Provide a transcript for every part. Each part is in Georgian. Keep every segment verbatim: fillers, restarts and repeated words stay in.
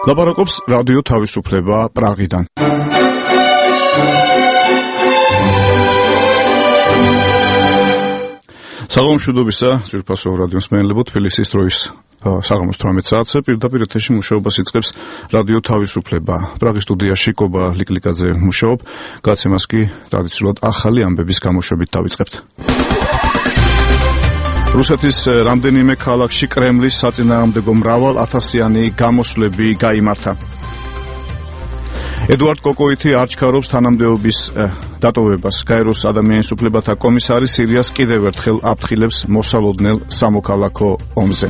ლაპარაკობს რადიო თავისუფლება პრაღიდან. საღამომშვიდობისა ძვირფასო რადიოს მსმენელებო, თბილისის დროის საღამოს თვრამეტ საათზე პირდაპირ ეთერში მუშაობას იწყებს რადიო თავისუფლება. პრაღის სტუდიაში კობა ლიკლიკაძე მუშაობ, გაცემას კი ტრადიციულად ახალი ამბების გამოშვებით დავიწყებთ. რუსეთის რამდენიმე ქალაქში კრემლის საწინააღმდეგო მრავალ ათასიანი გამოსვლები გაიმართა. ედუარდ კოკოიტი არ ჩქარობს თანამდებობის დატოვებას. გაეროს ადამიანის უფლებათა კომისარი სირიას კიდევ ერთხელ აფრთხილებს მოსალოდნელ სამოქალაქო ომზე.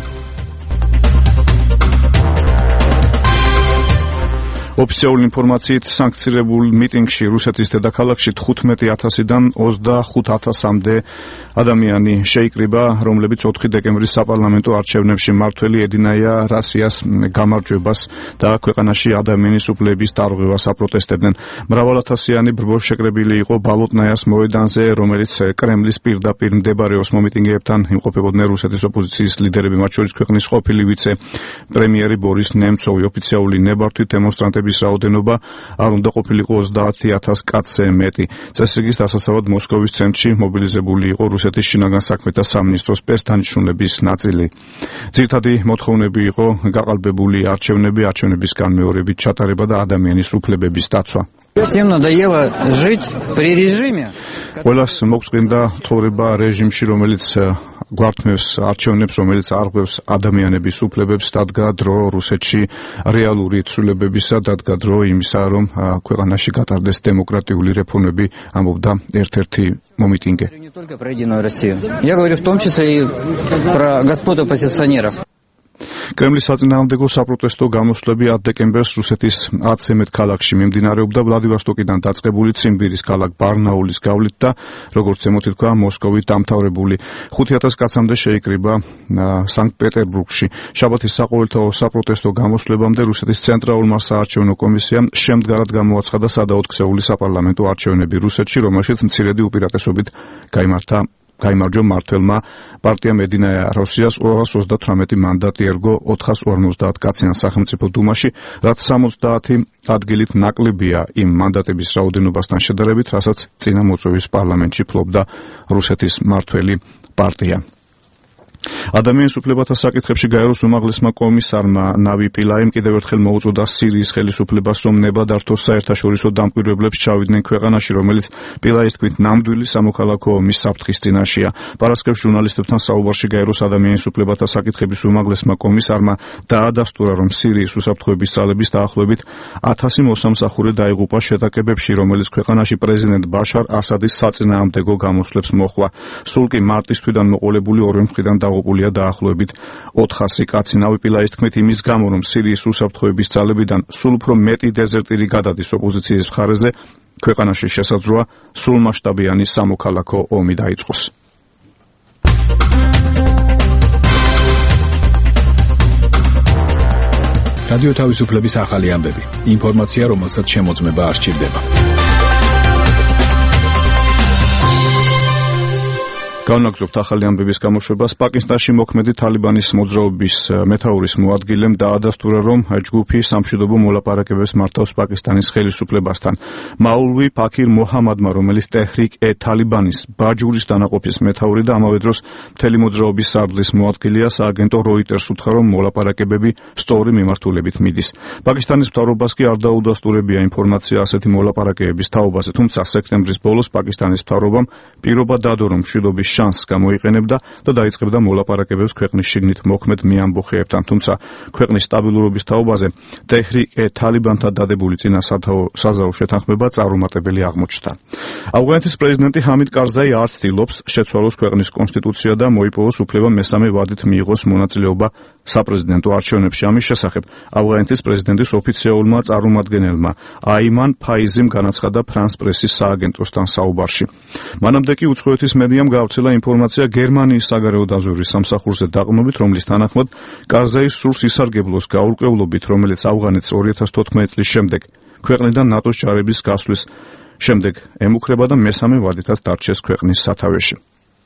ოფიციალური ინფორმაციით სანქცირებულ მიტინგში რუსეთის დედაქალაქში თხუთმეტი ათასიდან ოცდახუთ ათასამდე ადამიანი შეიკრიბა, რომლებიც ოთხი დეკემბრის საპარლამენტო არჩევნებში მმართველი ედინაია რასიას გამარჯვებას და ქვეყანაში ადამიანის უფლების დარღვევას აპროტესტებდნენ. მრავალათასიანი ბრბო შეკრებილი იყო ბალოტნაიას მოედანზე, რომელიც კრემლის პირდაპირ მდებარეობს. მომიტინგეებთან იმყოფებოდნენ რუსეთის ოპოზიციის ლიდერები, მათ შორის ქვეყნის ყოფილი ვიცე-პრემიერი ბორის ნემცოვი. ოფიციალური ნებართვით დემონსტრანტების რაოდენობა არ უნდა ყოფილიყო ოცდაათი ათას კაცზე მეტი. წესრიგის დასაცავად მოსკოვის ცენტრში მობილიზებული იყო რუსეთის შინაგან საქმეთა სამინისტროს სპეცდანიშნულების ნაწილი. ძირითადი მოთხოვნები იყო გაყალბებული არჩევნები, არჩევნების განმეორებით ჩატარება და ადამიანის უფლებების დაცვა. Всем надоело жить при режиме. ყველას მოგწყინდა ცხოვრება რეჟიმში, რომელიც გვართმევს არჩევნებს, რომელიც არღვევს ადამიანების უფლებებს. დადგა დრო რუსეთში რეალური ცვლილებებისა, დადგა დრო იმისა, რომ ქვეყანაში გატარდეს დემოკრატიული რეფორმები, ამბობდა ერთ-ერთი მომიტინგე. Не только про Единую Россию. Я говорю в том числе и про господ оппозиционеров. კრემლის საწინააღმდეგო საპროტესტო გამოსვლები ათ დეკემბერს რუსეთის ათზე მეტ ქალაქში მიმდინარეობდა. ვლადივოსტოკიდან დაწყებული ციმბირის ქალაქ ბარნაულის გავლით და როგორც ზემოთ ითქვა, მოსკოვით დამთავრებული ხუთი ათას კაცამდე შეიკრიბა სანქტ-პეტერბურგში. შაბათის საყოველთაო საპროტესტო გამოსვლებამდე რუსეთის ცენტრალურმა საარჩევნო კომისიამ შემდგარად გამოაცხადა სადაოდ ქცეული საპარლამენტო არჩევნები რუსეთში, რომელშიც მცირედი უპირატესობით გაიმართა გაიმარჯვა მმართველმა პარტიამ ედინაია როსიას ორას ოცდათვრამეტი მანდატი ერგო ოთხას ორმოცდაათ კაციან სახელმწიფო დუმაში, რაც სამოცდაათი ადგილით ნაკლებია იმ მანდატების რაოდენობასთან შედარებით, რასაც წინა მოწვევის პარლამენტში ფლობდა რუსეთის მმართველი პარტია. ადამიანის უფლებათა საკითხებში გაეროს უმაღლესმა კომისარმა ნავი პილაიმ კიდევ ერთხელ მოუწოდა სირიის ხელისუფლებას, რომ ნებადართო საერთაშორისო დამკვირვებლებს ჩავიდნენ ქვეყანაში, რომელიც პილაის თქმით ნამდვილი სამოქალაქო ომის საფრთხის წინაშეა. პარასკევს ჟურნალისტებთან საუბარში გაეროს ადამიანის უფლებათა საკითხების უმაღლესმა კომისარმა დაადასტურა, რომ სირიის უსაფრთხოების ძალების დაახლოებით ათასი მოსამსახურე დაიღუპა შეტაკებებში, რომელიც ქვეყანაში პრეზიდენტ ბაშარ ასადის საწინააღმდეგო გამოსვლებს მოჰყვა. სულ კი მარტის თვიდან მოყოლებული ორივე მხრიდან დაღუპულია დაახლოებით ოთხასი კაცი. ნავი პილაის თქმით იმის გამო, რომ სირიის უსაფრთხოების ძალებიდან სულ უფრო მეტი დეზერტირი გადადის ოპოზიციის მხარეზე, ქვეყანაში შესაძლოა სრულმასშტაბიანი სამოქალაქო ომი დაიწყოს. რადიო თავისუფლების ახალი ამბები. ინფორმაცია, რომელსაც შემოწმება არ სჭირდება. განაგზობთ ახალი ამბების გამოშვებას. პაკისტანში მოქმედი თალიბანის მოძრაობის მეთაურის მოადგილემ დაადასტურა, რომ ჯგუფი სამშვიდობო მოლაპარაკებებს მართავს პაკისტანის ხელისუფლებასთან. მაულვი ფაქირ მოჰამადმა, რომელიც ტეჰრიკ-ე-თალიბანის ბაჯურის დანაყოფის მეთაური და ამავე დროს მთელი მოძრაობის სარდლის მოადგილეა, სააგენტო როიტერს უთხრა, რომ მოლაპარაკებები სწორი მიმართულებით მიდის. პაკისტანის მთავრობას კი არ დაუდასტურებია ინფორმაცია ასეთი მოლაპარაკებების თაობაზე, თუმცა სექტემბრის ბოლოს პაკისტანის მთავრობამ პირობა დადო, რომ მშვიდობის შანსს გამოიყენებდა და დაიწყებდა მოლაპარაკებებს ქვეყნის შიგნით მოქმედ მეამბოხეებთან, თუმცა ქვეყნის სტაბილურობის თაობაზე ტეჰრიკ-ე-თალიბანთან დადებული წინა საზავო შეთანხმება წარუმატებელი აღმოჩნდა. ავღანეთის პრეზიდენტი ჰამიდ კარზაი არ ცდილობს შეცვალოს ქვეყნის კონსტიტუცია და მოიპოვოს უფლება მესამე ვადით მიიღოს მონაწილეობა საპრეზიდენტო არჩევნებში. ამის შესახებ ავღანეთის პრეზიდენტის ოფიციალურმა წარმომადგენელმა აიმან ფაიზიმ განაცხადა ფრანს პრესის სააგენტოსთან საუბარში. მანამდე კი უცხოეთის მედიამ გავრცელა ინფორმაცია გერმანიის საგარეო დაზვერვის სამსახურზე დაყრდნობით, რომლის თანახმად კარზაის სურს ისარგებლოს გაურკვევლობით, რომელიც ავღანეთს ორი ათას თოთხმეტი წლის შემდეგ ქვეყნიდან ნატოს ჯარების გასვლის შემდეგ ემუქრება და მესამე ვადითაც დარჩეს ქვეყნის სათავეში.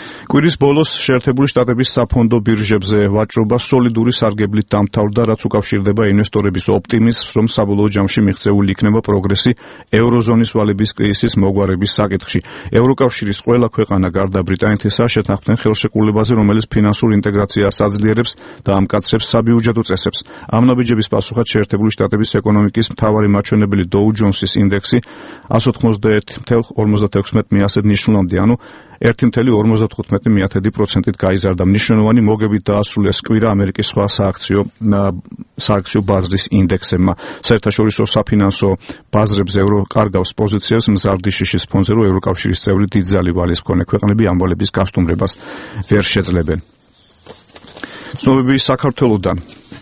კვირის ბოლოს შეერთებული შტატების საფონდო ბირჟებზე ვაჭრობა სოლიდური სარგებლით დამთავრდა, რაც უკავშირდება ინვესტორების ოპტიმიზმს, რომ საბოლოო ჯამში მიღწეული იქნება პროგრესი ევროზონის ვალების კრიზისის მოგვარების საკითხში. ევროკავშირის ყველა ქვეყანა გარდა ბრიტანეთისა შეთანხმდნენ ხელშეკრულებაზე, რომელიც ფინანსურ ინტეგრაციას აძლიერებს და ამკაცრებს საბიუჯეტო წესებს. ამ ნაბიჯების პასუხად შეერთებული შტატების ეკონომიკის მთავარი მაჩვენებელი Dow Jones-ის ინდექსი one ოცდაერთი virgulă ორმოცდაექვსმეტ მიასად ნიშნულამდე, ანუ one virgulă ორმოცდათხუთმეტ პროცენტით გაიზარდა. მნიშვნელოვანი მოგებით დაასრულეს კვირა ამერიკის სხვა სააქციო სააქციო ბაზრის ინდექსებმა. საერთაშორისო საფინანსო ბაზრებზე ევრო კარგავს პოზიციას მზარდი შიშის ფონზე, რომ ევროკავშირის წევრი დიდძალი ვალის მქონე ქვეყნები ამ ვალების გასტუმრებას ვერ შეძლებენ. ცნობები საქართველოდან.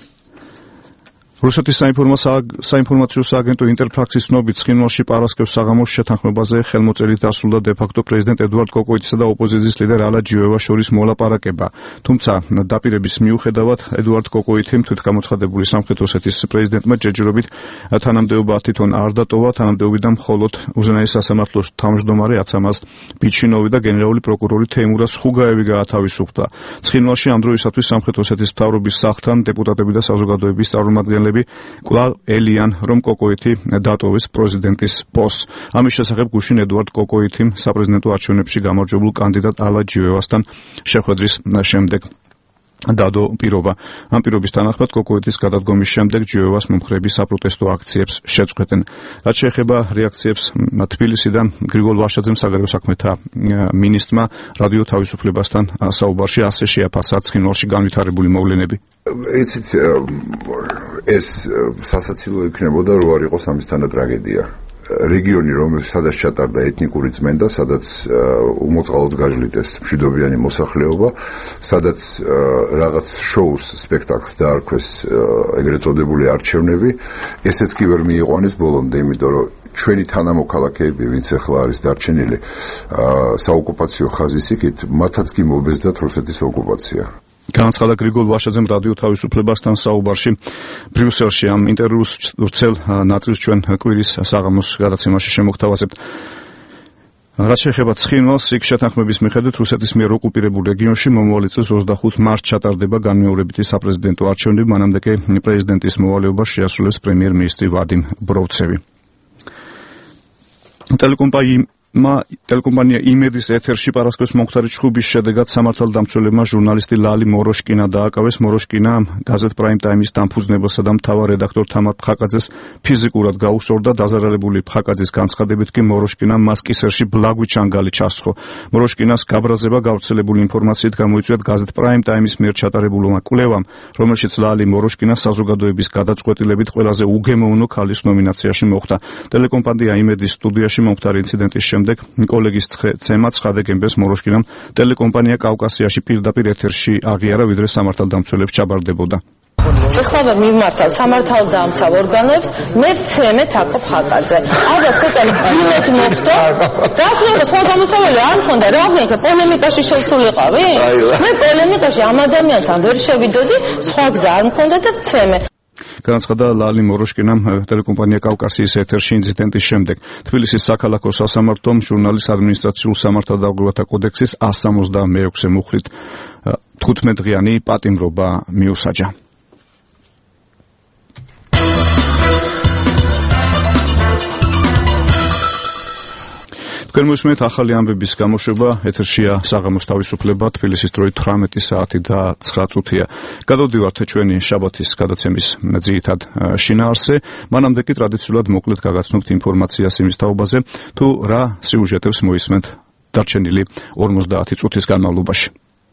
რუსეთის საინფორმაციო სააგენტო ინტერფაქსის ცნობით ცხინვალში პარასკევს საღამოს შეთანხმებაზე ხელმოწერით დასრულდა დე-ფაქტო პრეზიდენტ ედუარდ კოკოიტისა და ოპოზიციის ლიდერ ალა ჯიოევას შორის მოლაპარაკება. თუმცა დაპირების მიუხედავად ედუარდ კოკოიტიმ თვითგამოცხადებული სამხრეთ ოსეთის პრეზიდენტმა ჯერჯერობით თანამდებობა თვითონ არ დატოვა, თანამდებობიდან მხოლოდ უზენაეს სასამართლოს თავმჯდომარე აცამაზ ბიჩინოვი და გენერალური პროკურორი თეიმურაზ ხუგაევი გაათავისუფლდა. ცხინვალში ამ დროისათვის სამხრეთ ოსეთის მთავრობის სახლთან დეპუტატები და საზოგადოების წარმომადგენლები კვლავ ელიან, რომ კოკოიტი დატოვეს პრეზიდენტის პოსტს. ამის შესახებ გუშინ ედუარდ კოკოიტიმ საპრეზიდენტო არჩევნებში გამარჯვებულ კანდიდატ ალა ჯიოევასთან შეხვედრის შემდეგ დადო პირობა. ამ პირობის თანახმად კოკოიტის გადადგომის შემდეგ ჯიოევას მომხრეები საპროტესტო აქციებს შეწყვეტენ. რაც შეეხება რეაქციებს თბილისიდან, გრიგოლ ვაშაძემ საგარეო საქმეთა მინისტრმა რადიო თავისუფლებასთან საუბარში ასე შეაფასა ცხინვალში განვითარებული მოვლენები. იცით, ეს სასაცილო იქნებოდა, რო არ იყოს ამისთანა ტრაგედია. რეგიონი, რომელსაც სადაც ჩატარდა ეთნიკური წმენდა, სადაც უმოწყალოდ გაჟლიტეს მშვიდობიანი მოსახლეობა, სადაც რაღაც შოუს, სპექტაკლს დაარქვეს ეგრეთ წოდებული არჩევნები, ესეც კი ვერ მიიყვანეს ბოლომდე, იმიტომ რომ ჩვენი თანამოქალაქეები, ვინც ახლა არის დარჩენილი საოკუპაციო ხაზის იქით, მათაც კი მობეზდათ რუსეთის ოკუპაცია. განაცხადა გრიგოლ ვაშაძემ რადიო თავისუფლებასთან საუბარში ბრიუსელში. ამ ინტერვიუს ვრცელ ნაწილს ჩვენ კვირის საღამოს გადაცემაში შემოგთავაზებთ. რაც შეეხება ცხინვალს, იქ შეთანხმების მიხედვით რუსეთის მიერ ოკუპირებულ რეგიონში მომავალი წლის ოცდახუთი მარტს ჩატარდება განმეორებითი საპრეზიდენტო არჩევნები, მანამდე კი პრეზიდენტის მოვალეობას შეასრულებს პრემიერ-მინისტრი ვადიმ ბროვცევი. ტელეკომპანია ტელეკომპანია იმედის ეთერში პარასკევს მომხდარი ჩხუბის შედეგად სამართალდამცველებმა ჟურნალისტი ლალი მოროშკინა დააკავეს. მოროშკინა გაზეთ პრაიმ ტაიმის დამფუძნებელსა და მთავარ რედაქტორ თამარ ფხაკაძეს ფიზიკურად გაუსწორდა. დაზარალებული ფხაკაძის განცხადებით კი მოროშკინამ მას კისერში ბლაგვი ჩანგალი ჩასხო. მოროშკინას გაბრაზება გავრცელებული ინფორმაციით გამოიწვია გაზეთ პრაიმ ტაიმის მიერ ჩატარებულმა კვლევამ, რომელშიც ლალი მოროშკინა საზოგადოების გადაწყვეტილებით ყველაზე უგემოვნო ქალის ნომინაციაში მოხვდა. ტელეკომპანია იმედის სტუდიაში მომხდარი ინციდენტის შემდეგ კოლეგის ცემა ცხა დეკემბერს მოროშკინამ ტელეკომპანია კავკასიაში პირდაპირ ეთერში აღიარა, ვიდრე სამართალდამცველებს ჩაბარდებოდა. ეხლა მიმართავ სამართალდამცავ ორგანოებს, მე ვცემე თაკო ფხაკაძე. ალბათ ცოტა ძილეთ მოხდა. რა ქნება სხვა გამოსავალი არ მქონდა, რა ქნება პოლემიკაში შევსულიყავი? მე პოლემიკაში ამ ადამიანთან ვერ შევიდოდი, სხვა გზა არ მქონდა და ვცემე. განაცხადა ლალი მოროშკინამ ტელეკომპანია კავკასიის ეთერში ინციდენტის შემდეგ. თბილისის საქალაქო სასამართლომ ჟურნალის ადმინისტრაციულ სამართალდამცველთა კოდექსის one sixty-six მუხლით თხუთმეტ-დღიანი პატიმრობა მიუსაჯა. თქვენ მოსმენთ ახალი ამბების გამოშვება, ეთერშია საღამოს თავისუფლება, თბილისის დროით თვრამეტი საათი და ცხრა წუთია. გადავდივართ ჩვენი შაბათის გადაცემის ძირითად შინაარსზე, მანამდე კი ტრადიციულად მოკლედ გაგაცნობთ ინფორმაციას იმის თაობაზე, თუ რა სიუჟეტებს მოისმენთ დარჩენილი ორმოცდაათი წუთის განმავლობაში.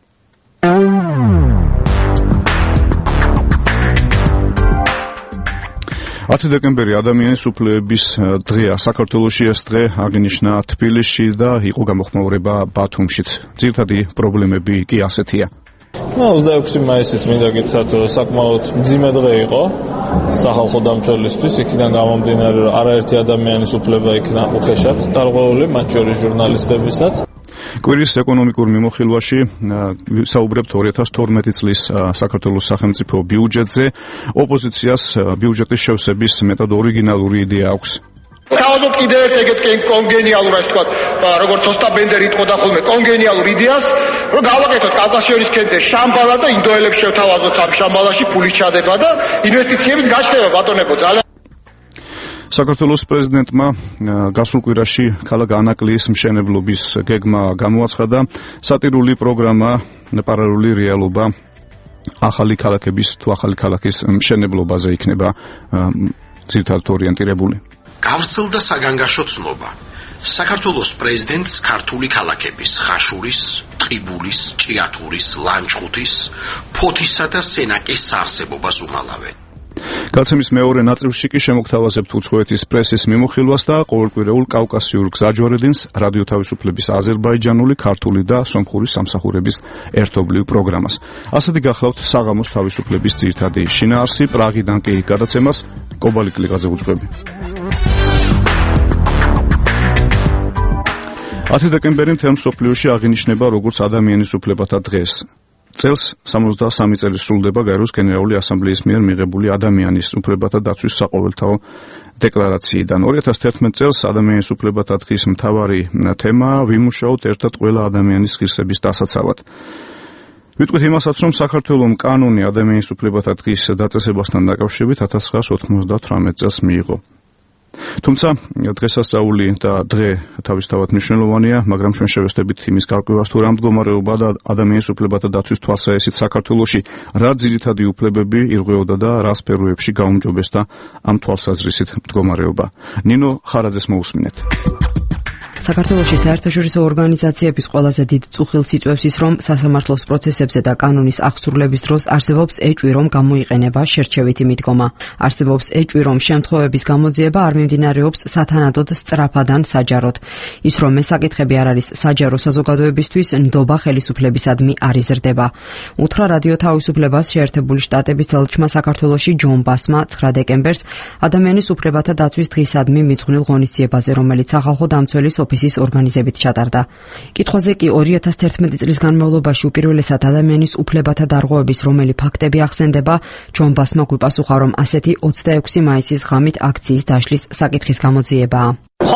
ათი დეკემბერი ადამიანის უფლებების დღეა. საქართველოში ეს დღე აღინიშნა თბილისში და იყო გამოხმაურება ბათუმშიც. ძირითადი პრობლემები კი ასეთია. ოცდაექვსი მაისიც მინდა გითხრათ, საკმაოდ მძიმე დღე იყო სახალხო დამცველისთვის, იქიდან გამომდინარე, რომ არაერთი ადამიანის უფლება იქნა უხეშად დარღვეული, მათ შორის ჟურნალისტებისაც. კვირის ეკონომიკურ მიმოხილვაში საუბრებთ ორი ათას თორმეტი წლის საქართველოს სახელმწიფო ბიუჯეტზე. ოპოზიციას ბიუჯეტის შევსების მეტად ორიგინალური იდეა აქვს. თავაზობ კიდე ერთ ეგეთ კონგენიალურ, ასე ვთქვათ, როგორც ოსტა ბენდერი იტყოდა ხოლმე კონგენიალურ იდეას, რომ გავაკეთოთ კავკასიონის ქედზე შამბალა და ინდოელებს შევთავაზოთ ამ შამბალაში ფულის ჩადება და ინვესტიციების გაჩნდება ბატონებო ძალიან. საქართველოს პრეზიდენტმა გასულ კვირაში ქალაქ ანაკლიის მშენებლობის გეგმა გამოაცხადა. სატირული პროგრამა პარალელური რეალობა ახალი ქალაქების თუ ახალი ქალაქის მშენებლობაზე იქნება ძირითადად ორიენტირებული. გავრცელდა საგანგაშო ცნობა. საქართველოს პრეზიდენტს ქართული ქალაქების ხაშურის, ტყიბულის, ჭიათურის, ლანჩხუთის, ფოთისა და სენაკის არსებობას უმალავენ. გაცემის მეორე ნაწილში კი შემოგთავაზებთ უცხოეთის პრესის მიმოხილვას და ყოველკვირეულ კავკასიურ გზაჯვარედინს რადიო თავისუფლების აზერბაიჯანული, ქართული და სომხური სამსახურების ერთობლივ პროგრამას. ასეთი გახლავთ საღამოს თავისუფლების ძირითადი შინაარსი, პრაღიდან კი გადაცემას კობალი კლიკაზე უძღვები. ათი დეკემბერი მთელ მსოფლიოში აღინიშნება როგორც ადამიანის უფლებათა დღეს. წელს სამოცდასამი წელი სრულდება გაეროს გენერალური ასამბლეის მიერ მიღებული ადამიანის უფლებათა დაცვის საყოველთაო დეკლარაციიდან. ორი ათას თერთმეტ წელს ადამიანის უფლებათა დღის მთავარი თემა ვიმუშაოთ ერთად ყველა ადამიანის ღირსების დასაცავად. ვიტყვით იმასაც, რომ საქართველოს კანონი ადამიანის უფლებათა დღის დაწესებასთან დაკავშირებით ათას ცხრაას ოთხმოცდათვრამეტ წელს მიიღო. თუმცა დღესასწაული და დღე თავისთავად მნიშვნელოვანია, მაგრამ ჩვენ შევესწრებით იმის გარკვევას, თუ რა მდგომარეობა და ადამიანის უფლებათა დაცვის თვალსაჩინო საქართველოში რა ძირითადი უფლებები ირღვეოდა და რა სფეროებში გაუმჯობესდა ამ თვალსაზრისით მდგომარეობა. ნინო ხარაძეს მოусმინეთ. საქართველოში საერთაშორისო ორგანიზაციების ყველაზე დიდ წუხილს იწვევს ის, რომ სასამართლოს პროცესებზე და კანონის აღსრულების დროს არსებობს ეჭვი, რომ გამოიყენება შერჩევითი მიდგომა. არსებობს ეჭვი, რომ შემთხვევების გამოძიება არ მიმდინარეობს სათანადოდ სწრაფად ან საჯაროდ. ის, რომ ეს საკითხები არ არის საჯარო საზოგადოებისთვის, ნდობა ხელისუფლებისადმი არ იზრდება. უთხრა რადიო თავისუფლებას შეერთებული შტატების ელჩმა საქართველოში ჯონ ბასმა ცხრა დეკემბერს ადამიანის უფლებათა დაცვის დღისადმი მიძღვნილ ღონისძიებაზე, რომელიც სახალხო დამცველის ოფისის ორგანიზებით ჩატარდა. კითხვაზე კი ორი ათას თერთმეტი წლის განმავლობაში უპირველესად ადამიანის უფლებათა დარღვევების რომელი ფაქტები ახსენდება, ჯონ ბასმა გვიპასუხა, რომ ასეთი ოცდაექვსი მაისის ღამით აქციის დაშლის საკითხის გამოძიებაა.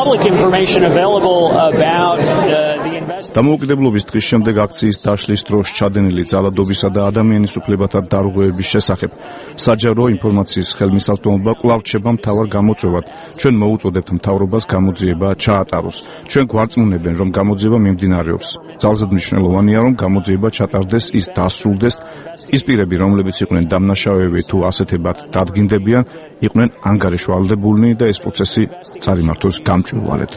დამოუკიდებლობის დღის შემდეგ აქციის დაშლის დროს ჩადენილი ძალადობისა და ადამიანის უფლებათა დარღვევების შესახებ საჯარო ინფორმაციის ხელმისაწვდომობა კვლავ რჩება მთავარ გამოწვევად. ჩვენ მოუწოდებთ მთავრობას გამოძიება ჩაატაროს. ჩვენ გვარწმუნებენ, რომ გამოძიება მიმდინარეობს. ძალზედ მნიშვნელოვანია, რომ გამოძიება ჩატარდეს, ის დასრულდეს. ის პირები, რომლებიც იყვნენ დამნაშავეები თუ ასეთებად დადგინდებიან, იყვნენ ანგარიშვალდებულნი და ეს პროცესი წარიმართოს გამჭვირვალედ.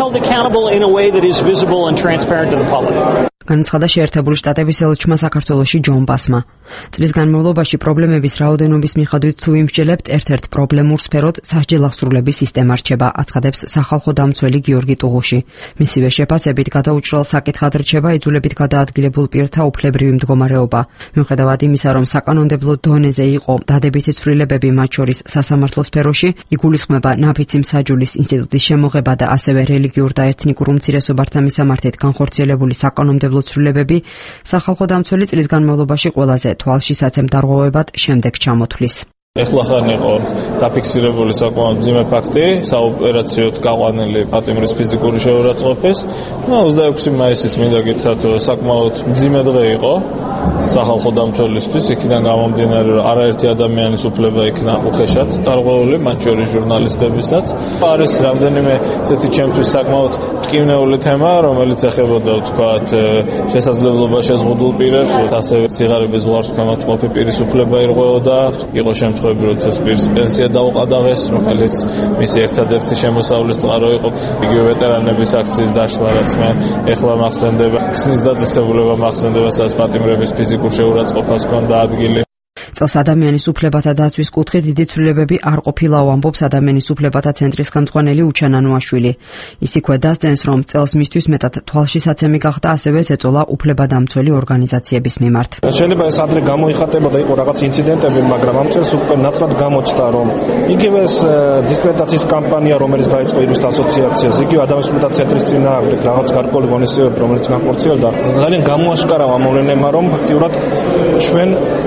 განაცხადა შეერთებული შტატების ელჩმა საქართველოში ჯონ ბასმა. წლის განმავლობაში პრობლემების რაოდენობის მიხედვით თუ ვიმსჯელებთ, ერთ-ერთ პრობლემურ სფეროდ სასჯელახსრულების სისტემა რჩება, აცხადებს სახალხო დამცველი გიორგი ტუღუში. მისივე შეფასებით გადაუჭრელ საკითხად რჩება იძულებით გადაადგილებულ პირთა უფლებრივი მდგომარეობა. მიუხედავად იმისა, რომ საკანონმდებლო დონეზე იყო დადებითი ცვლილებები, მათ შორის სასამართლო სფეროში, იგულისხმება ნაფიცი მსაჯულის ინსტიტუტის შემოღება და ასევე რელიგიურ და ეთნიკურ უმცირესობათა მისამართით განხორციელებული საკანონმდებლო ცვლილებები სახალხო დამცველი წლის განმავლობაში ყველაზე თვალშისაცემ დარღვევებად შემდეგ ჩამოთვლის. ეხლა ხან იყო დაფიქსირებული საკმაოდ მძიმე ფაქტი, საოპერაციოდ გაყვანილი პატიმრის ფიზიკური შეურაცხყოფის. ოცდაექვსი მაისიც მინდა გითხრათ, საკმაოდ მძიმე დღე იყო სახალხო დამცველისთვის, იქიდან გამომდინარე, რომ არაერთი ადამიანის უფლება იქნა უხეშად დარღვეული, მათ შორის ჟურნალისტებისაც. არის რამდენიმე ესეთი ჩემთვის საკმაოდ მტკივნეული თემა, რომელიც ეხებოდა ვთქვათ შესაძლებლობა შეზღუდულ პირებს, ასევე სიღარიბის ზღვარს ქვემოთმყოფი პირის უფლება ირღვეოდა, იყო შემთხვევები, როდესაც პირს პენსია დაუყადაღეს, რომელიც მისი ერთადერთი შემოსავლის წყარო იყო. იგივე ვეტერანების აქციის დაშლა, რაც მე ეხლა მახსენდება, ქსნის დაწესებულება მახსენდება, სადაც პატიმრების ფიზიკურ შეურაცხყოფას ჰქონდა ადგილი. წელს ადამიანის უფლებათა დაცვის კუთხით დიდი ცვლილებები არ ყოფილა, ამბობს ადამიანის უფლებათა ცენტრის ხელმძღვანელი უჩან ანუაშვილი. ის იქვე დასძენს, რომ წელს მისთვის მეტად თვალშისაცემი გახდა ასევე ზეწოლა უფლებადამცველი ორგანიზაციების მიმართ. შეიძლება ეს ადრე გამოიხატებოდა, იყო რაღაც ინციდენტები, მაგრამ ამ წელს უკვე ნაცვლად გამოჩნდა, რომ იგივე ეს დისკრედიტაციის კამპანია, რომელიც დაიწყო იურისტ ასოციაციას, იგივე ადამიანის უფლებათა ცენტრის წინააღმდეგ რაღაც გარკვეული ღონისძიებები, რომელიც განხორციელდა, ძალიან გამოაშკარავა მოვლენებმა, რომ ფაქტიურად ჩვენ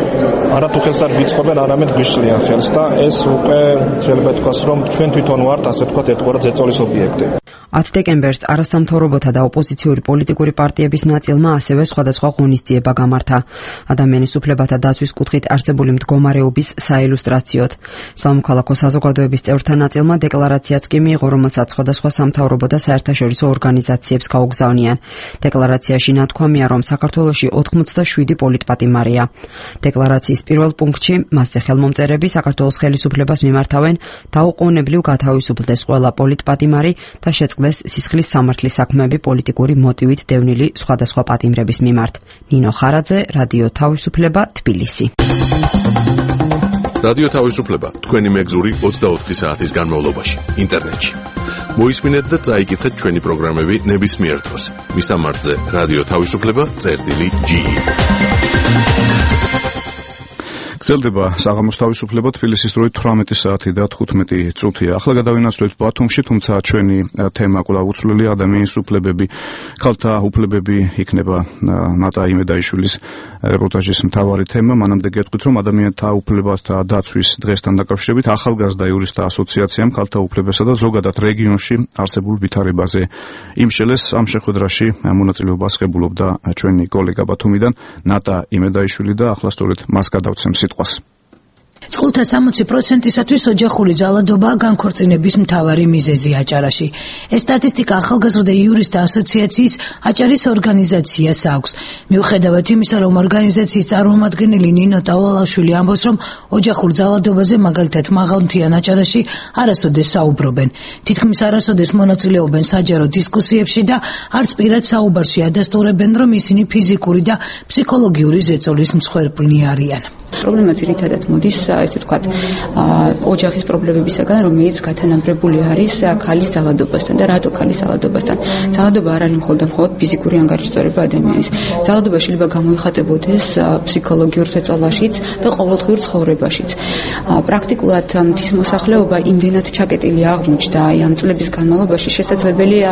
არა თუ ხელს არ გიწყობენ, არამედ გვიშლიან ხელს და ეს უკვე შეიძლება თქვას, რომ ჩვენ თვითონ ვართ, ასე ვთქვათ, ერთგვარად ზეწოლის ობიექტი. ათ დეკემბერს არასამთავრობოთა და ოპოზიციური პოლიტიკური პარტიების ნაწილმა ასევე სხვადასხვა ღონისძიება გამართა ადამიანის უფლებათა დაცვის კუთხით არსებული მდგომარეობის საილუსტრაციოდ. სამოქალაქო საზოგადოების წევრთა ნაწილმა დეკლარაციაც კი მიიღო, რომელსაც სხვადასხვა სამთავრობო და საერთაშორისო ორგანიზაციებს გაუგზავნიან. დეკლარაციაში ნათქვამია, რომ საქართველოში ოთხმოცდაშვიდი პოლიტპატიმარია. დეკლარაციის პირველ პუნქტში მასზე ხელმომწერები საქართველოს ხელისუფლებას მიმართავენ დაუყოვნებლივ გათავისუფლდეს ყველა პოლიტპატიმარი და შეწყდეს სისხლის სამართლის საქმეები პოლიტიკური მოტივით დევნილი სხვადასხვა პატიმრების მიმართ. ნინო ხარაძე, რადიო თავისუფლება, თბილისი. რადიო თავისუფლება თქვენი მეგზური ოცდაოთხი საათის განმავლობაში ინტერნეტში. მოისმინეთ და წაიკითხეთ ჩვენი პროგრამები ნებისმიერ დროს. მისამართზე რადიო თავისუფლება წერტილი ჯი. გრძელდება საღამოს თავისუფლება თბილისის დროით თვრამეტი საათი და თხუთმეტი წუთია. ახლა გადავინაცვლებთ ბათუმში, თუმცა ჩვენი თემა კვლავ უცვლელი ადამიანის უფლებები, ქალთა უფლებები იქნება ნატა იმედაიშვილის რეპორტაჟის მთავარი თემა. მანამდე გეტყვით, რომ ადამიანთა უფლებათა დაცვის დღესთან დაკავშირებით ახალგაზრდა იურისტთა ასოციაციამ ქალთა უფლებებსა და ზოგადად რეგიონში არსებულ ვითარებაზე იმშელეს. ამ შეხვედრაში მონაწილეობას ღებულობდა ჩვენი კოლეგა ბათუმიდან ნატა იმედაიშვილი და ახლა სწორედ მას გადავცემ სიტყვას. წყვილთა სამოცი პროცენტისათვის ოჯახური ძალადობაა განქორწინების მთავარი მიზეზი აჭარაში. ეს სტატისტიკა ახალგაზრდა იურისტთა ასოციაციის აჭარის ორგანიზაციას აქვს. მიუხედავად იმისა, რომ ორგანიზაციის წარმომადგენელი ნინო ტაულაშვილი ამბობს, რომ ოჯახურ ძალადობაზე მაგალითად მაღალმთიან აჭარაში არასოდეს საუბრობენ. თითქმის არასოდეს მონაწილეობენ საჯარო დისკუსიებში და არც პირად საუბარში ადასტურებენ, რომ ისინი ფიზიკური და ფსიქოლოგიური ზეწოლის მსხვერპლნი არიან. პრობლემა ძირითადად მოდის, ესე ვთქვათ, ოჯახის პრობლემებისაგან, რომელიც გათანაბრებული არის ქალის ძალადობასთან და რატო ქალის ძალადობასთან. ძალადობა არ არის მხოლოდ მხოლოდ ფიზიკური ანგარიშწორება ადამიანის. ძალადობა შეიძლება გამოიხატებოდეს ფსიქოლოგიურ ზეწოლაშიც და ყოველდღიურ ცხოვრებაშიც. პრაქტიკულად მთის მოსახლეობა იმდენად ჩაკეტილი აღმოჩნდა ამ წლების განმავლობაში, შესაძლებელია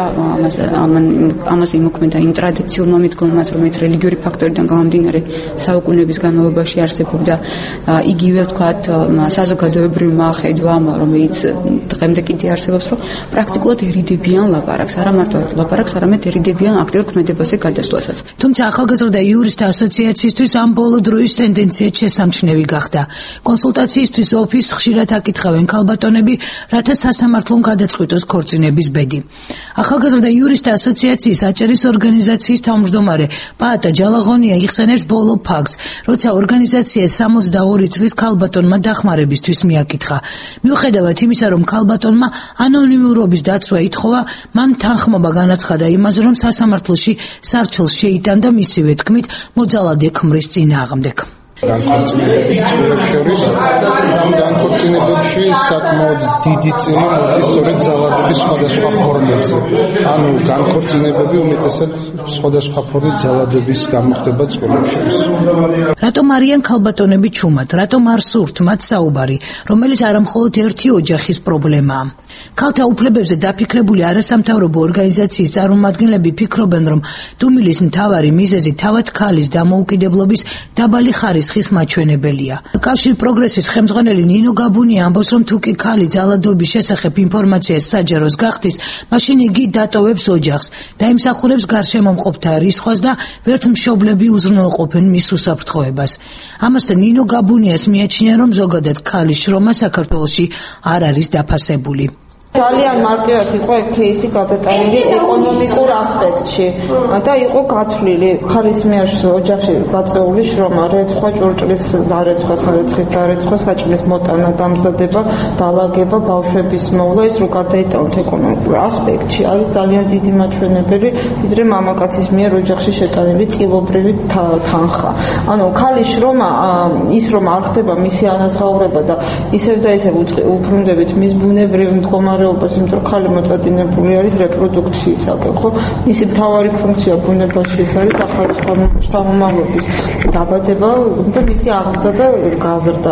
ამაზე იმოქმედა იმ ტრადიციულ მომიდგომას, რომელიც რელიგიური ფაქტორიდან გამომდინარე საუკუნეების განმავლობაში არსებობდა. იგივე ვთქვათ საზოგადოებრივმა ხედვამ, რომელიც დღემდე კიდე არსებობს, რომ პრაქტიკულად ერიდებიან ლაპარაკს, არა მარტო ლაპარაკს, არამედ ერიდებიან აქტიურ ქმედებაზე გადასვლასაც. თუმცა ახალგაზრდა იურისტთა ასოციაციისთვის ამ ბოლო დროის ტენდენცია შესამჩნევი გახდა. კონსულტაციისთვის ოფისს ხშირად აკითხავენ ქალბატონები, რათა სასამართლომ გადაწყვიტოს ქორწინების ბედი. ახალგაზრდა იურისტთა ასოციაციის აჭარის ორგანიზაციის თავმჯდომარე პაატა ჯალაღონია იხსენებს ბოლო ფაქტს, როცა ორგანიზაცია სამოცდაორი წლის ქალბატონმა დახმარებისთვის მიაკითხა. მიუხედავად იმისა, რომ ქალბატონმა ანონიმურობის დაცვა ითხოვა, მან თანხმობა განაცხადა იმაზე, რომ სასამართლოში სარჩელს შეიტანდა მისივე თქმით მოძალადე ქმრის წინააღმდეგ. განქორწინებების წყვილებს შორის ამ განქორწინებებში საკმაოდ დიდი წილი მოდის სწორედ ძალადობის სხვადასხვა ფორმებზე. ანუ განქორწინებები უმეტესად სხვადასხვა ფორმით ძალადების გამოხდება წყვილებს შორის. რატომ არიან ქალბატონები ჩუმად? რატომ არ სურთ მათ საუბარი, რომელიც არამხოლოდ ერთი ოჯახის პრობლემაა? ქალთა უფლებებზე დაფიქრებული არასამთავრობო ორგანიზაციის წარმომადგენლები ფიქრობენ, რომ დუმილის მთავარი მიზეზი თავად ქალის დამოუკიდებლობის დაბალი ხარისხის მაჩვენებელია. კავშირ პროგრესის ხელმძღვანელი ნინო გაბუნია ამბობს, რომ თუ კი ქალი ძალადობის შესახებ ინფორმაციას საჯაროს გახდის, მაშინ იგი დატოვებს ოჯახს, დაიმსახურებს გარშემომყოფთა რისხვას და ვერც მშობლები უზრუნველყოფენ მის უსაფრთხოებას. ამასთან ნინო გაბუნიას მიაჩნია, რომ ზოგადად ქალის შრომა საქართველოში არ არის დაფასებული. ძალიან მარტივად იყო кейსი გადატანილი ეკონომიკურ ასპექტში და იყო გათვლილი ხალის მიერ ოჯახში გაწეული შრომა, რეცხვა, ჭურჭლის დარეცხვა, სარეცხვის დარეცხვა, საჭმლის მოტანა, დამზადება, დალაგება, ბავშვების მოვლა, ის რო გადაიტანოთ ეკონომიკურ ასპექტში, არის ძალიან დიდი მაჩვენებელი, ვიდრე მამაკაცის მიერ ოჯახში შეტანილი წილობრივი თანხა. ანუ ქალის შრომა, ის რომ არ ხდება მისი ანაზღაურება და ისევ და ისევ უბრუნდებით მის ბუნებრივ მდგომარეობას, იმიტომ რომ ქალი მოწადინებული არის რეპროდუქციისაკენ, ხო? მისი მთავარი ფუნქცია ბუნებაში ის არის ახალი შთამომავლობის დაბადება და მისი აღზრდა და გაზრდა, ხო?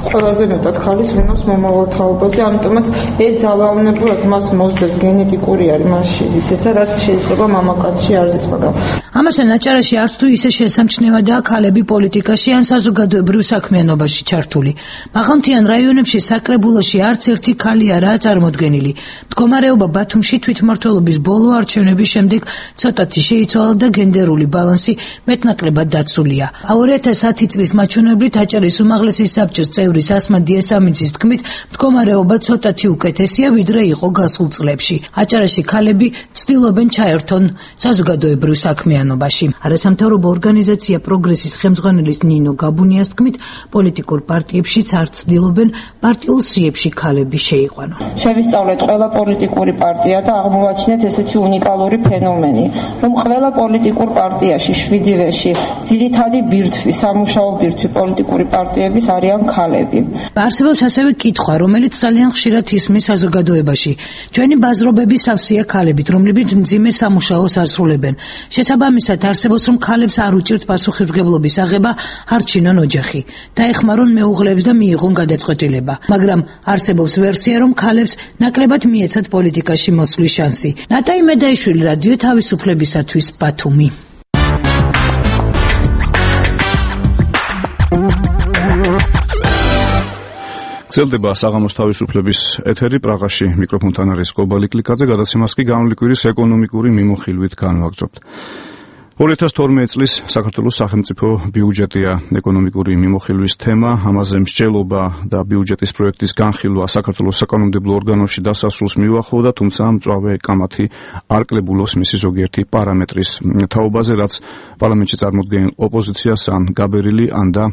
ყველაზე მეტად ხალხს უნავს მომავალ თაობაზე, ამიტომაც ეს ძალაუნებურად მას მოსდევს გენეტიკური არის მასში ისეთა, რაც შეიძლება მამაკაცში არ ზის, მაგრამ ამასთან აჭარაში არც თუ ისე შესამჩნევადაა ქალები პოლიტიკაში ან საზოგადოებრივ საქმიანობაში ჩართული. მაღალმთიან რაიონებში საკრებულოში არც ერთი ქალი არაა წარმოდგენილი. მდგომარეობა ბათუმში თვითმმართველობის ბოლო არჩევნების შემდეგ ცოტათი შეიცვალა და გენდერული ბალანსი მეტნაკლებად დაცულია. ორი ათას ათი წლის მაჩვენებლით აჭარის უმაღლესი საბჭოს წევრის ასმა დიასამინცის თქმით, მდგომარეობა ცოტათი უკეთესია, ვიდრე იყო გასულ წლებში. აჭარაში ქალები ცდილობენ ჩაერთონ საზოგადოებრივ საქმიანობაში. არასამთავრობო ორგანიზაცია პროგრესის ხელმძღვანელის ნინო გაბუნიას თქმით, პოლიტიკურ პარტიებშიც არ ცდილობენ პარტიულ სიებში ქალები შეიყვანონ. შევისწავლეთ ყველა პოლიტიკური პარტია და აღმოვაჩინეთ ესეთი უნიკალური ფენომენი, რომ ყველა პოლიტიკურ პარტიაში შვიდივეში ძირითადი ბირთვი, სამუშაო ბირთვი პოლიტიკური პარტიების არიან ქალები. არსებობს ასევე კითხვა, რომელიც ძალიან ხშირად ისმის საზოგადოებაში. ჩვენი ბაზრობები სავსეა ქალებით, რომლებიც მძიმე სამუშაოს ასრულებენ. შესაბამისად, არსებობს, რომ ქალებს არ უჭირთ პასუხისმგებლობის აღება, არჩინონ ოჯახი, დაეხმარონ მეუღლეებს და მიიღონ გადაწყვეტილება. მაგრამ არსებობს ვერსია, რომ ქალებს ნაკლებად მიეცათ პოლიტიკაში მოსვლის შანსი. ნატაი მედაიშვილი, რადიო თავისუფლებისათვის, ბათუმი. გრძელდება საღამოს თავისუფლების ეთერი. პრაღაში მიკროფონთან არის კობალი კლიკაძე. გადაცემას კი განვლილი კვირის ეკონომიკური მიმოხილვით განვაგრძობთ. ორი ათას თორმეტი წლის საქართველოს სახელმწიფო ბიუჯეტია ეკონომიკური მიმოხილვის თემა. ამაზე მსჯელობა და ბიუჯეტის პროექტის განხილვა საქართველოს საკანონმდებლო ორგანოში დასასრულს მიუახლოვდა, თუმცა მწვავე კამათი არ კლებულობს მისი ზოგიერთი პარამეტრის თაობაზე, რაც პარლამენტში წარმოდგენილ ოპოზიციას ან გაბერილი ან და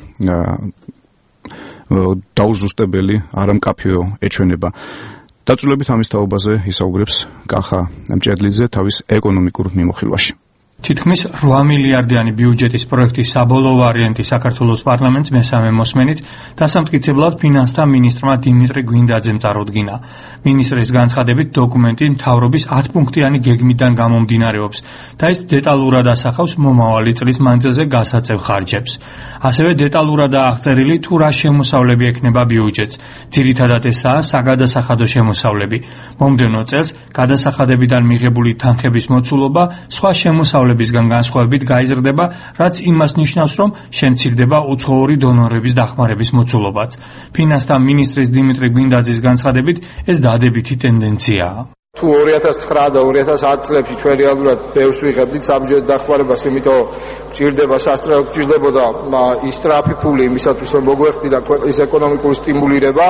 დაუზუსტებელი არამკაფიო ეჩვენება. დაწვრილებით ამის თაობაზე ისაუბრებს კახა მჭედლიძე თავის ეკონომიკურ მიმოხილვაში. თითქმის რვა მილიარდიანი ბიუჯეტის პროექტის საბოლოო ვარიანტი საქართველოს პარლამენტს მესამე მოსმენით დასამტკიცებლად ფინანსთა მინისტრმა დიმიტრი გვინდაძემ წარუდგინა. მინისტრის განცხადებით დოკუმენტი მთავრობის ათპუნქტიანი გეგმიდან გამომდინარეობს და ის დეტალურად ასახავს მომავალი წლის მანძილზე გასაწევ ხარჯებს. ასევე დეტალურად აღწერილი თუ რა შემოსავლები ექნება ბიუჯეტს. ძირითადად ესაა საგადასახადო შემოსავლები. მომდევნო წელს გადასახადებიდან მიღებული თანხების მოცულობა სხვა შემოსავლები ბიზგან განსხვავებით გაიზრდება, რაც იმას ნიშნავს, რომ შემცირდება უცხოური დონორების დახმარების მოცულობაც. ფინანსთა მინისტრის დიმიტრი გვინდაძის განცხადებით, ეს დადებითი ტენდენციაა. თუ ორი ათას ცხრა და ორი ათას ათი წლებში ჩვენ რეალურად ბევრს ვიღებდით საბიუჯეტო დახმარებას, იმიტომ გჭირდება სასწრაფო გჭირდებოდა ის სტრაფი ფული იმისათვის, რომ მოგვეხდიდა ქვეყნის ეკონომიკური სტიმულირება.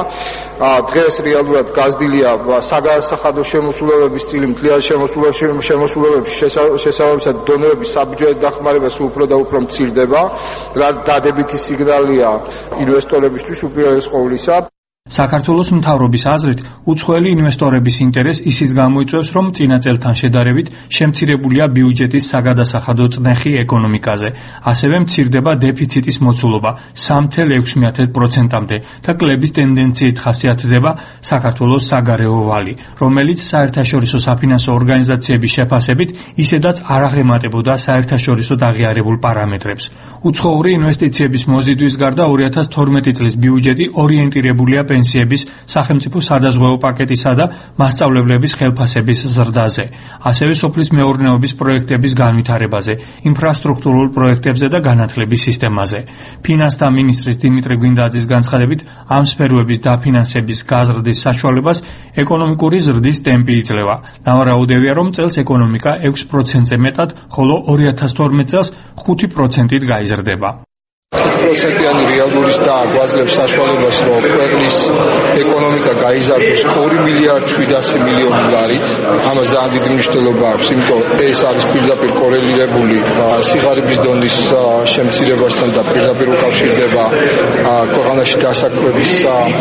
დღეს რეალურად გაზრდილია საგადასახადო შემოსულების წილი, მთლიან შემოსულებებში შესაბამისად დონორების საბიუჯეტო დახმარება სულ უფრო და უფრო მცირდება, რაც დადებითი სიგნალია ინვესტორებისთვის უპირველეს ყოვლისა. საქართველოს მთავრობის აზრით, უცხოელი ინვესტორების ინტერესს ისიც გამოიწვევს, რომ წინა წელთან შედარებით შემცირებულია ბიუჯეტის საგადასახადო წნეხი ეკონომიკაზე. ასევე მცირდება დეფიციტის მოცულობა სამი წუთი ექვსი პროცენტამდე და კლების ტენდენციით ხასიათდება საქართველოს საგარეო ვალი, რომელიც საერთაშორისო საფინანსო ორგანიზაციების შეფასებით ისედაც არ აღემატებოდა საერთაშორისო აღიარებულ პარამეტრებს. უცხოური ინვესტიციების მოზიდვის გარდა ორი ათას თორმეტი წლის ბიუჯეტი ორიენტირებულია პენსიების, სახელმწიფო სადაზღვეო პაკეტისა და მასწავლებლების ხელფასების ზრდაზე, ასევე სოფლის მეურნეობის პროექტების განვითარებაზე, ინფრასტრუქტურულ პროექტებზე და განათლების სისტემაზე. ფინანსთა მინისტრის დიმიტრი გვინდაძის განცხადებით, ამ სფეროების დაფინანსების გაზრდის საშუალებას ეკონომიკური ზრდის ტემპი იძლევა. ნავარაუდევია, რომ წელს ეკონომიკა ექვს პროცენტზე მეტად, ხოლო ორი ათას თორმეტი წელს ხუთი პროცენტით გაიზრდება. პროცენტიანი რეალურის და გვაძლევს საშუალებას, რომ ქვეყნის ეკონომიკა გაიზარდოს ორი მილიარდი შვიდასი მილიონი დოლარით. ამას ძალიან დიდი მნიშვნელობა აქვს, იმიტომ ეს არის პირდაპირ კორელირებული სიღარიბის დონის შემცირებასთან და პირდაპირ უკავშირდება ქვეყანაში დასაქმების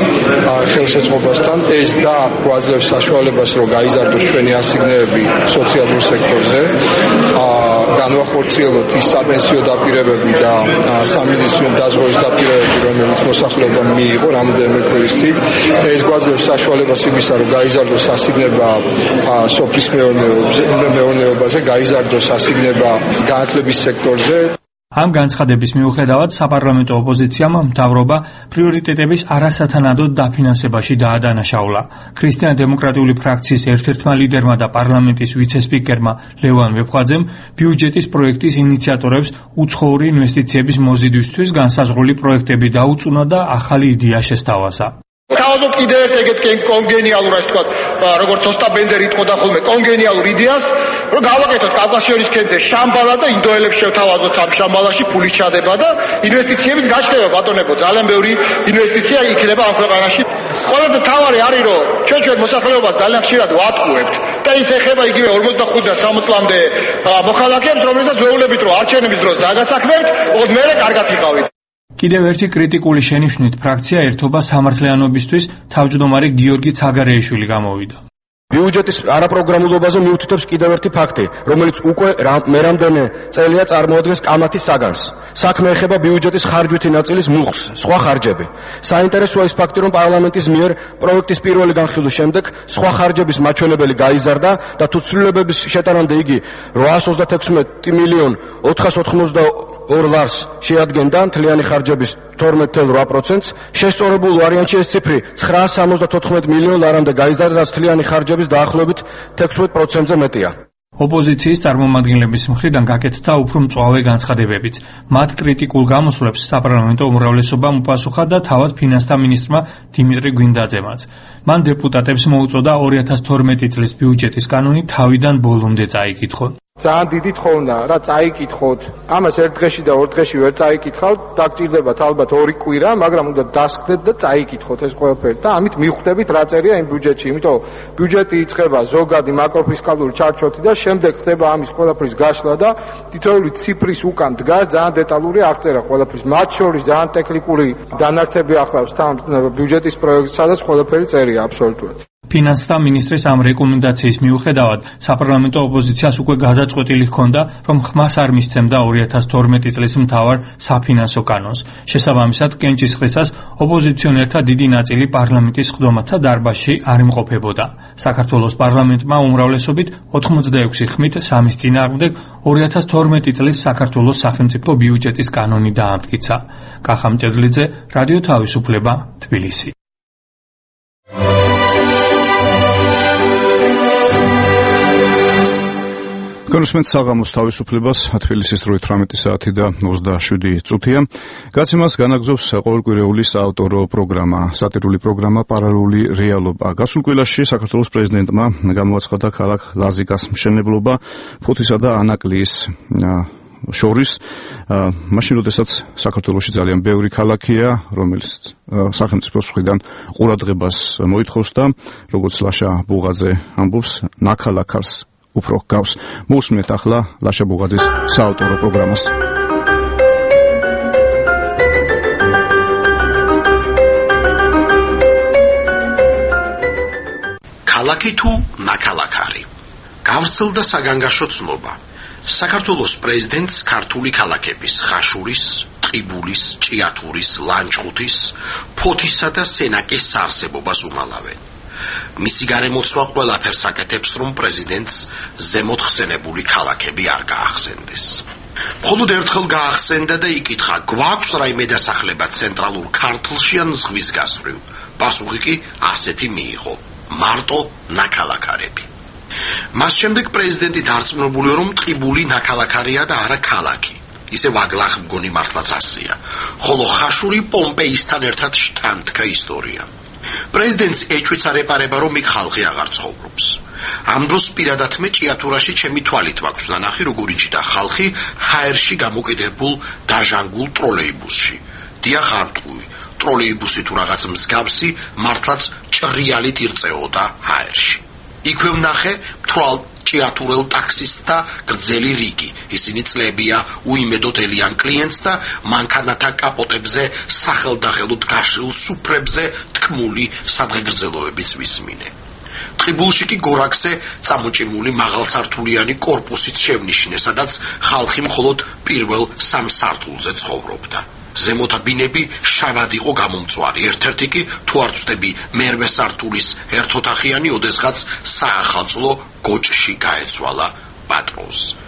ხელშეწყობასთან. ეს და გვაძლევს საშუალებას, რომ გაიზარდოს ჩვენი ასიგნეები სოციალურ სექტორზე. განვახორციელოთ ის საპენსიო დაპირებები და სამედიცინო დაზღვევის დაპირებები, რომელიც მოსახლეობამ მიიღო რამოდენიმე კვირის წინ. ეს გვაძლევს საშუალებას იმისა, რომ გაიზარდოს ასიგნება სოფლის მეურნეობაზე, გაიზარდოს ასიგნება განათლების სექტორზე. ამ განცხადების მიუხედავად საპარლამენტო ოპოზიციამ მთავრობა პრიორიტეტების არასათანადოდ დაფინანსებაში დაადანაშაულა. ქრისტიან-დემოკრატიული ფრაქციის ერთ-ერთმა ლიდერმა და პარლამენტის ვიცე-სპიკერმა ლევან ვეფხვაძემ ბიუჯეტის პროექტის ინიციატორებს უცხოური ინვესტიციების მოზიდვისთვის განსაზღვრული პროექტები დაუწუნა და ახალი იდეა შესთავაზა. თავაზობ კიდევ ერთ ეგეთ კონგენიალურ, ასე ვთქვათ, როგორც ოსტა ბენდერი იტყოდა ხოლმე, კონგენიალურ იდეას, რომ გავაკეთოთ კავკასიონის ქედზე შამბალა და ინდოელებს შევთავაზოთ ამ შამბალაში ფულის ჩადება და ინვესტიციების გაჩნდება, ბატონებო, ძალიან ბევრი ინვესტიცია იქნება ამ ქვეყანაში. ყველაზე მთავარი არის, რომ ჩვენ ჩვენ მოსახლეობას ძალიან ხშირად ვატყუებთ და ის ეხება იგივე ორმოცდახუთ და სამოცი წლამდე მოქალაქეებს, რომლებსაც ვეუბნებით, რომ არჩევნების დროს დაგასაქმებთ, ოღონდ მერე კარგად იყავით. კიდევ ერთი კრიტიკული შენიშვნით ფრაქცია ერთობა სამართლიანობისთვის თავმჯდომარე გიორგი ცაგარეიშვილი გამოვიდა. ბიუჯეტის არაპროგრამულობაზე მიუთითებს კიდევ ერთი ფაქტი, რომელიც უკვე მერამდენე წელია წარმოადგენს კამათის საგანს. საქმე ეხება ბიუჯეტის ხარჯვითი ნაწილის მუხლს, სხვა ხარჯები. საინტერესოა ის ფაქტი, რომ პარლამენტის მიერ პროექტის პირველი განხილვის შემდეგ სხვა ხარჯების მაჩვენებელი გაიზარდა და თუ ცვლილებების შეტანამდე იგი რვაას ოცდაექვსი მილიონ ოთხას ოთხმოცდაორ ლარს შეადგენდა მთლიანი ხარჯების თორმეტ целых რვა პროცენტს, შესწორებულ ვარიანტში ეს ციფრი ცხრაას სამოცდათოთხმეტ მილიონ ლარამდე გაიზარდა, რაც მთლიანი ხარჯების დაახლოებით თექვსმეტ პროცენტზე მეტია. ოპოზიციის წარმომადგენლების მხრიდან გაკეთდა უფრო მწვავე განცხადებებიც. მათ კრიტიკულ გამოსვლებს საპარლამენტო უმრავლესობამ უპასუხა და თავად ფინანსთა მინისტრმა დიმიტრი გვინდაძემაც. მან დეპუტატებს მოუწოდა ორი ათას თორმეტი წლის ბიუჯეტის კანონი თავიდან ბოლომდე წაიკითხონ. ძალიან დიდი თხოვნა რა წაიკითხოთ. ამას ერთ დღეში და ორ დღეში ვერ წაიკითხავთ, დაგჭირდებათ ალბათ ორი კვირა, მაგრამ უნდა დასხდეთ და წაიკითხოთ ეს ყველაფერი და ამით მივხვდებით რა წერია იმ ბიუჯეტში. იმიტომ ბიუჯეტი იწყება ზოგადი მაკროფისკალური ჩარჩოთი და შემდეგ ხდება ამის ყველაფრის გაშლა და თითოეული ციფრის უკან დგას ძალიან დეტალური აღწერა ყველაფრის. მათ შორის ძალიან ტექნიკური დანართები ახლავს თან ბიუჯეტის პროექტს, სადაც ყველაფერი წერია აბსოლუტურად. ფინანსთა მინისტრის ამ რეკომენდაციის მიუხედავად საპარლამენტო ოპოზიციას უკვე გადაწყვეტილი ჰქონდა, რომ ხმას არ მისცემდა ორი ათას თორმეტი წლის მთავარ საფინანსო კანონს. შესაბამისად, კენჭისყრისას ოპოზიციონერთა დიდი ნაწილი პარლამენტის სხდომათა დარბაზში არ იმყოფებოდა. საქართველოს პარლამენტმა უმრავლესობით ოთხმოცდაექვსი ხმით სამის წინააღმდეგ ორი ათას თორმეტი წლის საქართველოს სახელმწიფო ბიუჯეტის კანონი დაამტკიცა. კახა მჭედლიძე, რადიო თავისუფლება, თბილისი. კონსმენტ საღამოს თავისუფლებას თბილისის დროით თვრამეტი საათი და ოცდაშვიდი წუთია. გაცემას განაგზობს ყოველკვირეული საავტორო პროგრამა, სატირული პროგრამა პარალელური რეალობა. გასულ კვირაში საქართველოს პრეზიდენტმა გამოაცხადა ქალაქ ლაზიკას მშენებლობა ფოთისა და ანაკლიის შორის, მაშინ როდესაც საქართველოში ძალიან ბევრი ქალაქია, რომელიც სახელმწიფოს მხრიდან ყურადღებას მოითხოვს და როგორც ლაშა ბუღაძე ამბობს, ნაქალაქარს უფრო გავს. მოусმენთ ახლა ლაშა ბუღაძის საავტორო პროგრამას. ქალაქი თუ ნაქალაქარი. გავრცელდა საგანგაშო ცნობა. საქართველოს პრეზიდენტს ქართული ქალაქების ხაშურის, ტყიბულის, ჭიათურის, ლანჩხუთის, ფოთისა და სენაკის საარსებობას უმალავენ. მისი გარემოცვა ყველაფერს აკეთებს, რომ პრეზიდენტს ზემოთ ხსენებული ქალაქები არ გაახსენდეს. მხოლოდ ერთხელ გაახსენდა და იკითხა, გვაქვს რაიმე დასახლება ცენტრალურ ქართლში ან ზღვის გასწვრივ? პასუხი კი ასეთი მიიღო: მარტო ნაქალაქარები. მას შემდეგ პრეზიდენტი დარწმუნებულია, რომ ტყიბული ნაქალაქარია და არა ქალაქი. ისე ვაგლახ მგონი მართლაც ასეა. ხოლო ხაშური პომპეისთან ერთად შთანთქა ისტორია. პრეზიდენტს ეჭვიც არ ეპარება, რომ იქ ხალხი აღარ ცხოვრობს. ამ დროს პირადად მე ჭიათურაში ჩემი თვალით მაქვს ნანახი, როგორ იჯდა ხალხი ჰაერში გამოკიდებულ დაჟანგულ ტროლეიბუსში. დიახ, არ ტყუი, ტროლეიბუსი თუ რაღაც მსგავსი მართლაც ჭრიალით ირწეოდა ჰაერში. იქვე ვნახე მთვრალ ჭიათურელ ტაქსისტთა გრძელი რიგი. ისინი წლებია უიმედოდ ელიან კლიენტს და მანქანათა კაპოტებზე სახელდახელოდ გაშლილ სუფრებზე თქმული სადღეგრძელოებიც ვისმინე. ტყიბულში კი გორაკზე წამოჭიმული მაღალსართულიანი კორპუსით შევნიშნე, სადაც ხალხი მხოლოდ პირველ სამ სართულზე ცხოვრობდა. ზემოთ ბინები შავად იყო გამომწვარი, ერთ-ერთი კი თუ არ ვწდები მერვე სართულის ერთოთახიანი ოდესღაც საახალწლო გოჭში გაეცვალა პატრონს.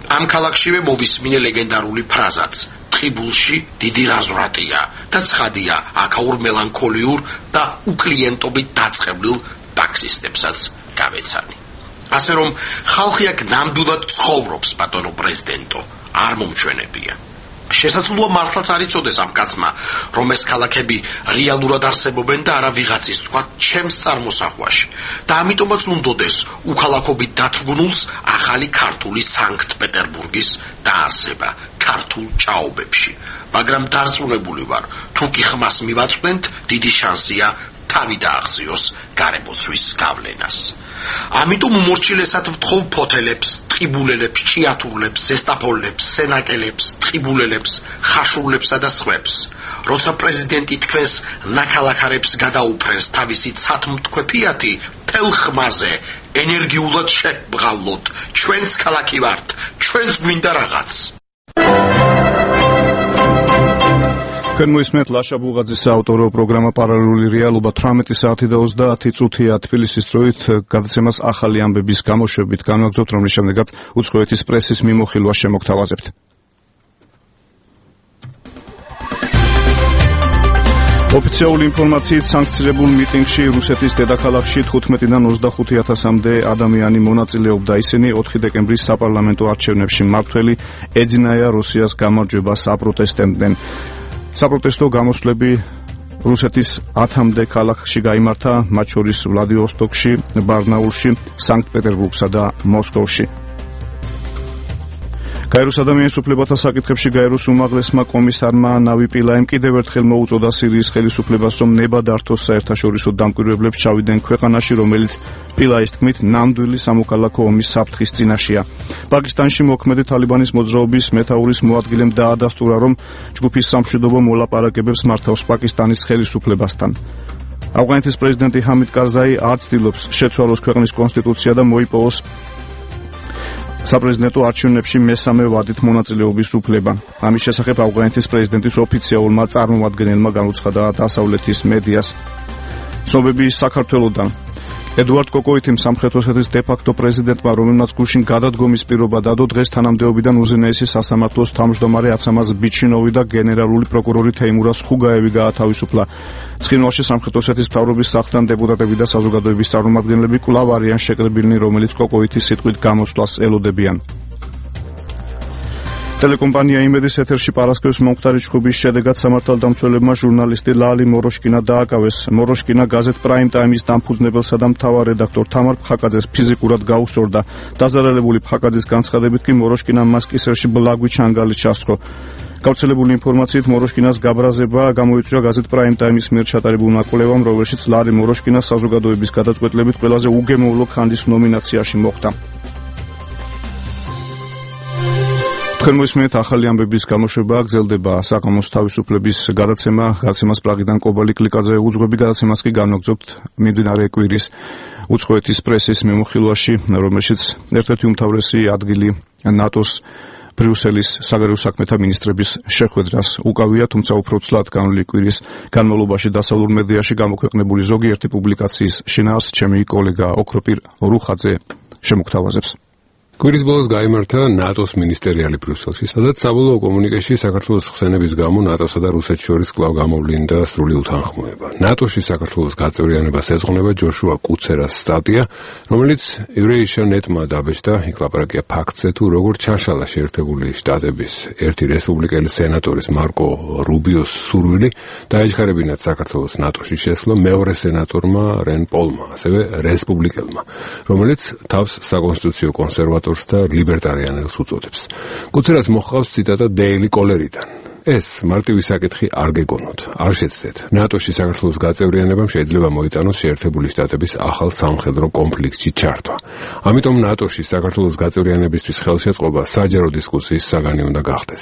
ამ ქალაქშივე მოვისმინე ლეგენდარული ფრაზაც: ტყიბულში დიდი რაზვრატია და ცხადია აქაურ მელანქოლიურ და უკლიენტობით დაწყევლილ ტაქსისტებსაც გავეცანი. ასე რომ ხალხი აქ ნამდვილად ცხოვრობს, ბატონო პრეზიდენტო, არ მომჩვენებია. შესაძლოა მართლაც არ იცოდეს ამ კაცმა, რომ ეს ქალაქები რეალურად არსებობენ და არა ვიღაცის თქვა ჩემს წარმოსახვაში და ამიტომაც უნდოდეს უქალაქობით დათრგუნულს ახალი ქართული სანქტ-პეტერბურგის დაარსება ქართულ ჭაობებში. მაგრამ დარწმუნებული ვარ, თუ კი ხმას მივაწვდენთ, დიდი შანსია თავი დააღწიოს გარემოცვის გავლენას. ამიტომ უმორჩილესად ვთხოვ ფოთელებს, ტყიბულელებს, ჭიათურლებს, ზესტაფონლებს, სენაკელებს, ტყიბულელებს, ხაშურლებსა და სხვებს, როცა პრეზიდენტი თქვენს ნაქალაქარებს გადაუფრენს თავისი ცათმთქვეფიათი, თელ ხმაზე ენერგიულად შეგბღავლოთ. ჩვენს ქალაქი ვართ, ჩვენს გვინდა რაღაც. Განმოისმენთ ლაშა ბუღაძის საავტორო პროგრამა პარალელური რეალობა თვრამეტი საათი და ოცდაათი წუთია თბილისის დროით გადაცემას ახალი ამბების გამოშვებით განვაგრძობთ, რომლის შემდეგაც უცხოეთის პრესის მიმოხილვას შემოგთავაზებთ. ოფიციალური ინფორმაციით სანქცირებულ მიტინგში რუსეთის დედაქალაქში თხუთმეტიდან ოცდახუთი ათასამდე ადამიანი მონაწილეობდა. ისინი ოთხი დეკემბრის საპარლამენტო არჩევნებში მმართველი ეძინაია რუსიას გამარჯვებას აპროტესტებდნენ. საპროტესტო გამოსვლები რუსეთის ათამდე ქალაქში გაიმართა, მათ შორის ვლადივოსტოკში, ბარნაულში, სანქტ-პეტერბურგსა და მოსკოვში. გაეროს ადამიანის უფლებათა საკითხებში გაეროს უმაღლესმა კომისარმა ნავი პილაიმ კიდევ ერთხელ მოუწოდა სირიის ხელისუფლებას, რომ ნება დართოს საერთაშორისო დამკვირვებლებს ჩავიდნენ ქვეყანაში, რომელიც პილაის თქმით ნამდვილი სამოქალაქო ომის საფრთხის წინაშეა. პაკისტანში მოქმედი თალიბანის მოძრაობის მეთაურის მოადგილემ დაადასტურა, რომ ჯგუფის სამშვიდობო მოლაპარაკებებს მართავს პაკისტანის ხელისუფლებასთან. ავღანეთის პრეზიდენტი ჰამიდ კარზაი არ ცდილობს შეცვალოს ქვეყნის კონსტიტუცია და მოიპოვოს საპრეზიდენტო არჩევნებში მესამე ვადით მონაწილეობის უფლება. ამის შესახებ ავღანეთის პრეზიდენტის ოფიციალურმა წარმომადგენელმა განუცხადა დასავლეთის მედიას. ცნობები საქართველოდან. ედუარდ კოკოითიმ სამხრეთ ოსეთის დე-ფაქტო პრეზიდენტმა, რომელმაც გუშინ გადადგომის პირობა დადო, დღეს თანამდებობიდან უზენაესი სასამართლოს თავმჯდომარე აცამაზ ბიჩინოვი და გენერალური პროკურორი თეიმურაზ ხუგაევი გაათავისუფლა. ცხინვალში სამხრეთ ოსეთის მთავრობის სახლთან დეპუტატები და საზოგადოების წარმომადგენლები კვლავ არიან შეკრებილნი, რომელიც კოკოითის სიტყვით გამოსვლას ელოდებიან. ტელეკომპანია იმედის ეთერში პარასკევს მომხდარი ჩხუბის შედეგად სამართალდამცველებმა ჟურნალისტი ლალი მოროშკინა დააკავეს. მოროშკინა გაზეთ პრაიმ ტაიმის დამფუძნებელსა და მთავარ რედაქტორ თამარ ფხაკაძეს ფიზიკურად გაუსწორდა. დაზარალებული ფხაკაძის განცხადებით კი მოროშკინამ მას კისერში ბლაგვი ჩანგალი ჩასხო. გავრცელებული ინფორმაციით მოროშკინას გაბრაზება გამოიწვია გაზეთ პრაიმ ტაიმის მიერ ჩატარებულმა კვლევამ, რომელშიც ლალი მოროშკინა საზოგადოების გადაწყვეტილებით ყველაზე უგემოვნო ხანდის ნომინაციაში მოხვდა. თქვენ მოისმენთ ახალი ამბების გამოშვება, გრძელდება საღამოს თავისუფლების გადაცემა, გადაცემას პრაღიდან კობალი კლიკაძე უძღვები, გადაცემას კი განვაგრძობთ მიმდინარე კვირის უცხოეთის პრესის მიმოხილვაში, რომელშიც ერთ-ერთი უმთავრესი ადგილი ნატოს ბრიუსელის საგარეო საქმეთა მინისტრების შეხვედრას უკავია, თუმცა უფრო ცლად განვლილი კვირის განმავლობაში დასავლურ მედიაში გამოქვეყნებული ზოგიერთი პუბლიკაციის შინაარსს ჩემი კოლეგა ოქროპირ რუხაძე შემოგთავაზებს. კვირის ბოლოს გაიმართა ნატოს მინისტერიალი ბრიუსელში, სადაც საბოლოო კომუნიკეში საქართველოს ხსენების გამო ნატოსა და რუსეთს შორის კვლავ გამოვლინდა სრული უთანხმოება. ნატოში საქართველოს გაწევრიანებას ეძღვნება ჯოშუა კუცერას სტატია, რომელიც ევრეიშა ნეტმა დაბეჭდა. იქ ლაპარაკია ფაქტზე, თუ როგორ ჩაშალა შეერთებული შტატების ერთი რესპუბლიკელი სენატორის მარკო რუბიოს სურვილი დაეჩქარებინათ საქართველოს ნატოში შესვლა მეორე სენატორმა რენ პოლმა, ასევე რესპუბლიკელმა, რომელიც თავს საკონსტიტუციო კონსერვატორს და ლიბერტარიანელს უწოდებს. კუცერას მოჰყავს ციტატა Daily Caller-დან. ეს მარტივი საკითხი არ გეკონოთ, არ შეცდეთ. ნატოში საქართველოს გაწევრიანებამ შეიძლება მოიტანოს შეერთებული შტატების ახალ სამხედრო კონფლიქტში ჩართვა. ამიტომ ნატოში საქართველოს გაწევრიანებისთვის ხელშეწყობა საჯარო დისკუსიის საგანი უნდა გახდეს.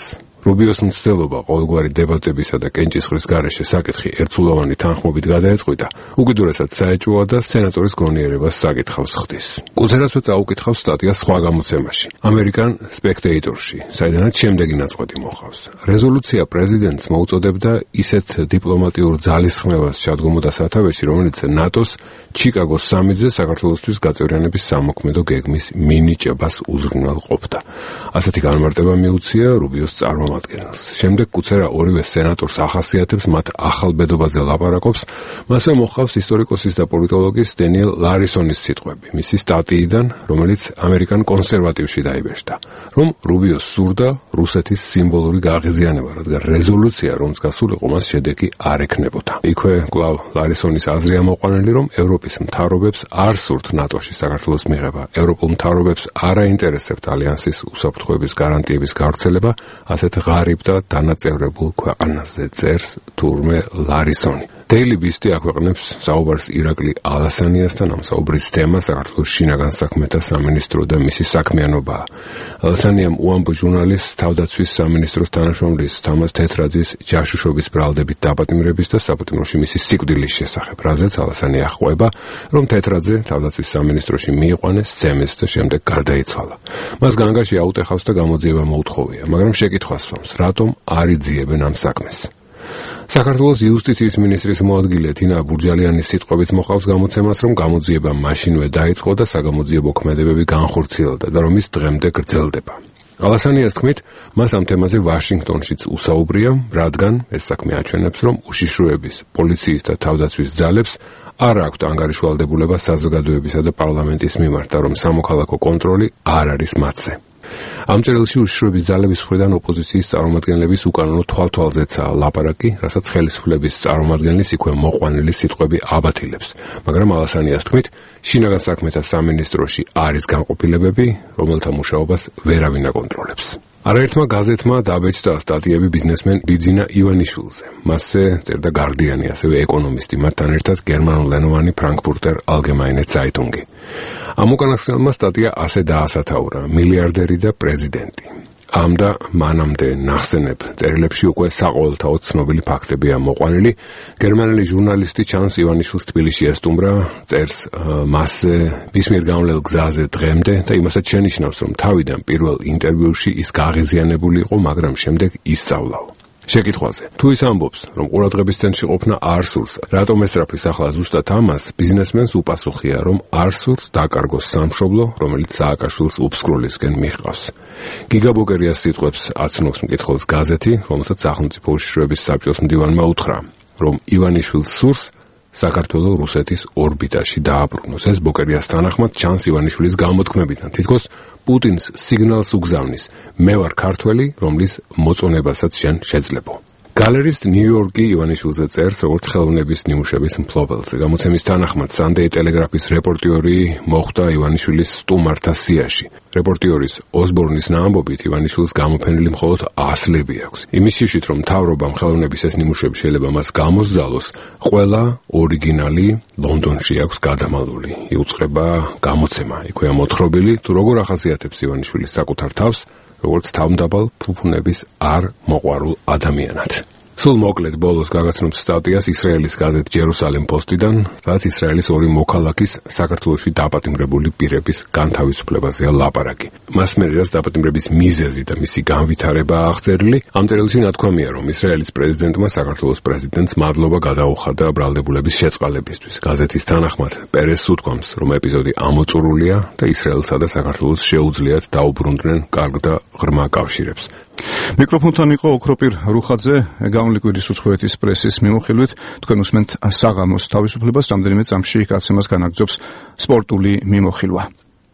რუბიოს მცდელობა ყოველგვარი დებატებისა და კენჭისყრის გარეშე საკითხი ერთსულოვანი თანხმობით გადაეწყვიტა, უკიდურესად საეჭვოა და სენატორის გონიერებას საკითხავს ხდის. კუცერასვე წაუკითხავს სტატიას სხვა გამოცემაში, American Spectator-ში, საიდანაც შემდეგი ნაწყვეტი მოყავს. რეზოლუცია პრეზიდენტს მოუწოდებდა ისეთ დიპლომატიურ ძალისხმევას ჩადგომოდა სათავეში, რომელიც ნატოს ჩიკაგოს სამიტზე საქართველოსთვის გაწევრიანების სამოქმედო გეგმის მინიჭებას უზრუნველყოფდა. ასეთი განმარტება მიუცია რუბიოს წარმომადგენელს. შემდეგ კუცერა ორივე სენატორს ახასიათებს მათ ახალბედობაზე ლაპარაკობს, მასვე მოხავს ისტორიკოსის და პოლიტოლოგის დენიელ ლარისონის სიტყვები, მისი სტატიიდან, რომელიც ამერიკან კონსერვატივში დაიბეჭდა, რომ რუბიოს სურდა რუსეთის სიმბოლური გაღიზიანება, რადგან რეზოლუცია, რომც გასულიყო, მას შედეგი არ ექნებოდა. იქვე კვლავ ლარისონის აზრი ამოყვანილი, რომ ევროპის მთავრობებს არ სურთ ნატოში საქართველოს მიღება, ევროპულ მთავრობებს არ აინტერესებთ ალიანსის უსაფრთხოების გარანტიების გავრცელება, ასეთ ღარიბ და დანაწევრებულ ქვეყანაზე წერს თურმე ლარისონი. Daily Beast აქვეყნებს საუბარს ირაკლი ალასანიასთან, ამ საუბრის თემა საქართველოს შინაგან საქმეთა სამინისტრო და მისი საქმიანობა. ალასანიამ უამბო ჟურნალისტს თავდაცვის სამინისტროს თანაშმომლის თამაზ თეთრაძის ჯაშუშობის ბრალდებით დაპატიმრების და საფუძმოში მისი სიკვდილის შესახებ, რაზეც ალასანი ახყვება, რომ თეთრაძე თავდაცვის სამინისტროში მიიყვანეს, სცემეს და შემდეგ გარდაიცვალა. მას განგაში აუტეხავს და გამოძიება მოუთხოვია, მაგრამ შეკითხვა სვამს, რატომ არ იძიებენ ამ საქმეს. საქართველოს იუსტიციის მინისტრის მოადგილე თინა ბურჯალიანის სიტყვებით მოყავს გამოცემას, რომ გამოძიება მაშინვე დაიწყო და საგამოძიებო ქმედებები განხორციელდა და რომ ის დღემდე გრძელდება. ალასანიას თქმით, მას ამ თემაზე ვაშინგტონშიც უსაუბრია, რადგან ეს საქმე აჩვენებს, რომ უშიშროების, პოლიციის და თავდაცვის ძალებს არ აქვთ ანგარიშვალდებულება საზოგადოებისა და პარლამენტის მიმართ და რომ სამოქალაქო კონტროლი არ არის მათზე. ამ წერილში უშიშროების ძალების მხრიდან ოპოზიციის წარმომადგენლების უკანონო თვალთვალზეცაა ლაპარაკი, რასაც ხელისუფლების წარმომადგენლის იქვე მოყვანილი სიტყვები აბათილებს, მაგრამ ალასანიას თქმით, შინაგან საქმეთა სამინისტროში არის განყოფილებები, რომელთა მუშაობას ვერავინ აკონტროლებს. არაერთმა გაზეთმა დაბეჭდა სტატიები ბიზნესმენ ბიძინა ივანიშვილზე. მასზე წერდა გარდიანი, ასევე ეკონომისტი, მათთან ერთად გერმანულენოვანი ფრანკფურტერ ალგემაინე ცაიტუნგი. ამ უკანასკნელმა სტატია ასე დაასათაურა: მილიარდერი და პრეზიდენტი. ამ და მანამდე ნახსენებ წერილებში უკვე საყოველთაოდ ცნობილი ფაქტებია მოყვანილი. გერმანელი ჟურნალისტი ჩანს ივანიშვილს თბილისში ესტუმრა, წერს მასზე მის მიერ გამლელ გზაზე დღემდე და იმასაც შენიშნავს, რომ თავიდან პირველ ინტერვიუში ის გაღიზიანებული იყო, მაგრამ შემდეგ ისწავლაო. შეკითხვაზე, თუ ის ამბობს, რომ ყურადღების ცენტრში ყოფნა არ სურს, რატომ ესწრაფის ახლა ზუსტად ამას, ბიზნესმენს უპასუხია, რომ არ სურს დაკარგოს სამშობლო, რომელიც სააკაშვილს უფსკრულისკენ მიჰყავს. გიგაბოკერიას სიტყვებს აცნობს მკითხველს გაზეთი, რომელსაც სახელმწიფო უშიშროების საბჭოს მდივანმა უთხრა, რომ ივანიშვილს სურს საქართველოს რუსეთის ორბიტაში დააბრუნოს. ეს ბოკერიას თანახმად ჩანს ივანიშვილის გამოთქმებიდან, თითქოს პუტინს სიგნალს უგზავნის: მე ვარ ქართველი, რომლის მოწონებასაც შენ შეძლებო. გალერისტ ნიუ-იორკი ივანიშვილზე წერს, როგორც ხელოვნების ნიმუშების მფლობელზე. გამოცემის თანახმად Sunday Telegraph-ის რეპორტიორი მოხვდა ივანიშვილის სტუმართა სიაში. რეპორტიორის ოსბორნის ნაამბობით ივანიშვილს გამოფენილი მხოლოდ ასლები აქვს. იმის შიშით, რომ მთავრობამ ხელოვნების ეს ნიმუშები შეიძლება მას გამოსძალოს, ყველა ორიგინალი ლონდონში აქვს გადამალული. იუწყება გამოცემა. იქვეა მოთხრობილი, თუ როგორ ახასიათებს ივანიშვილის საკუთარ თავს, როგორც თავმდაბალ ფუფუნების არ მოყვარულ ადამიანად. სულ მოკლედ ბოლოს გაგაცნობთ სტატიას ისრაელის გაზეთ ჯერუსალემ პოსტიდან, სადაც ისრაელის ორი მოქალაქის საქართველოში დაპატიმრებული პირების განთავისუფლებაზეა ლაპარაკი. მას მერე რაც დაპატიმრების მიზეზი და მისი განვითარება აღწერილი, ამ წერილში ნათქვამია, რომ ისრაელის პრეზიდენტმა საქართველოს პრეზიდენტს მადლობა გადაუხადა ბრალდებულების შეწყალებისთვის. გაზეთის თანახმად, პერესს უთქვამს, რომ ეპიზოდი ამოწურულია და ისრაელსა და საქართველოს შეუძლიათ დაუბრუნდნენ კარგ და ღრმა კავშირებს. მიკროფონთან იყო ოქროპირ რუხაძე, გამლიკვირის უცხოეთის პრესის მიმოხილვით. თქვენ უსმენთ საღამოს თავისუფლებას, რამდენიმე წამში გაცემას განაგრძობს სპორტული მიმოხილვა.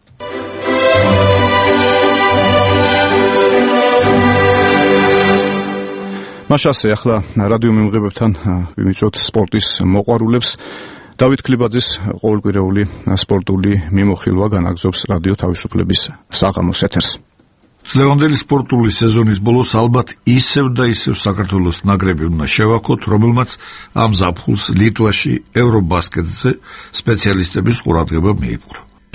მაშასე ახლა რადიო მიმღებებთან ვიმიწვევთ სპორტის მოყვარულებს. დავით ქლიბაძის ყოველკვირეული სპორტული მიმოხილვა განაგრძობს რადიო თავისუფლების საღამოს ეთერს. წლევანდელი სპორტული სეზონის ბოლოს ალბათ ისევ და ისევ საქართველოს ნაკრები უნდა შევაქოთ, რომელმაც ამ ზაფხულს ლიტვაში ევრობასკეტზე სპეციალისტების ყურადღება მიიპყრო.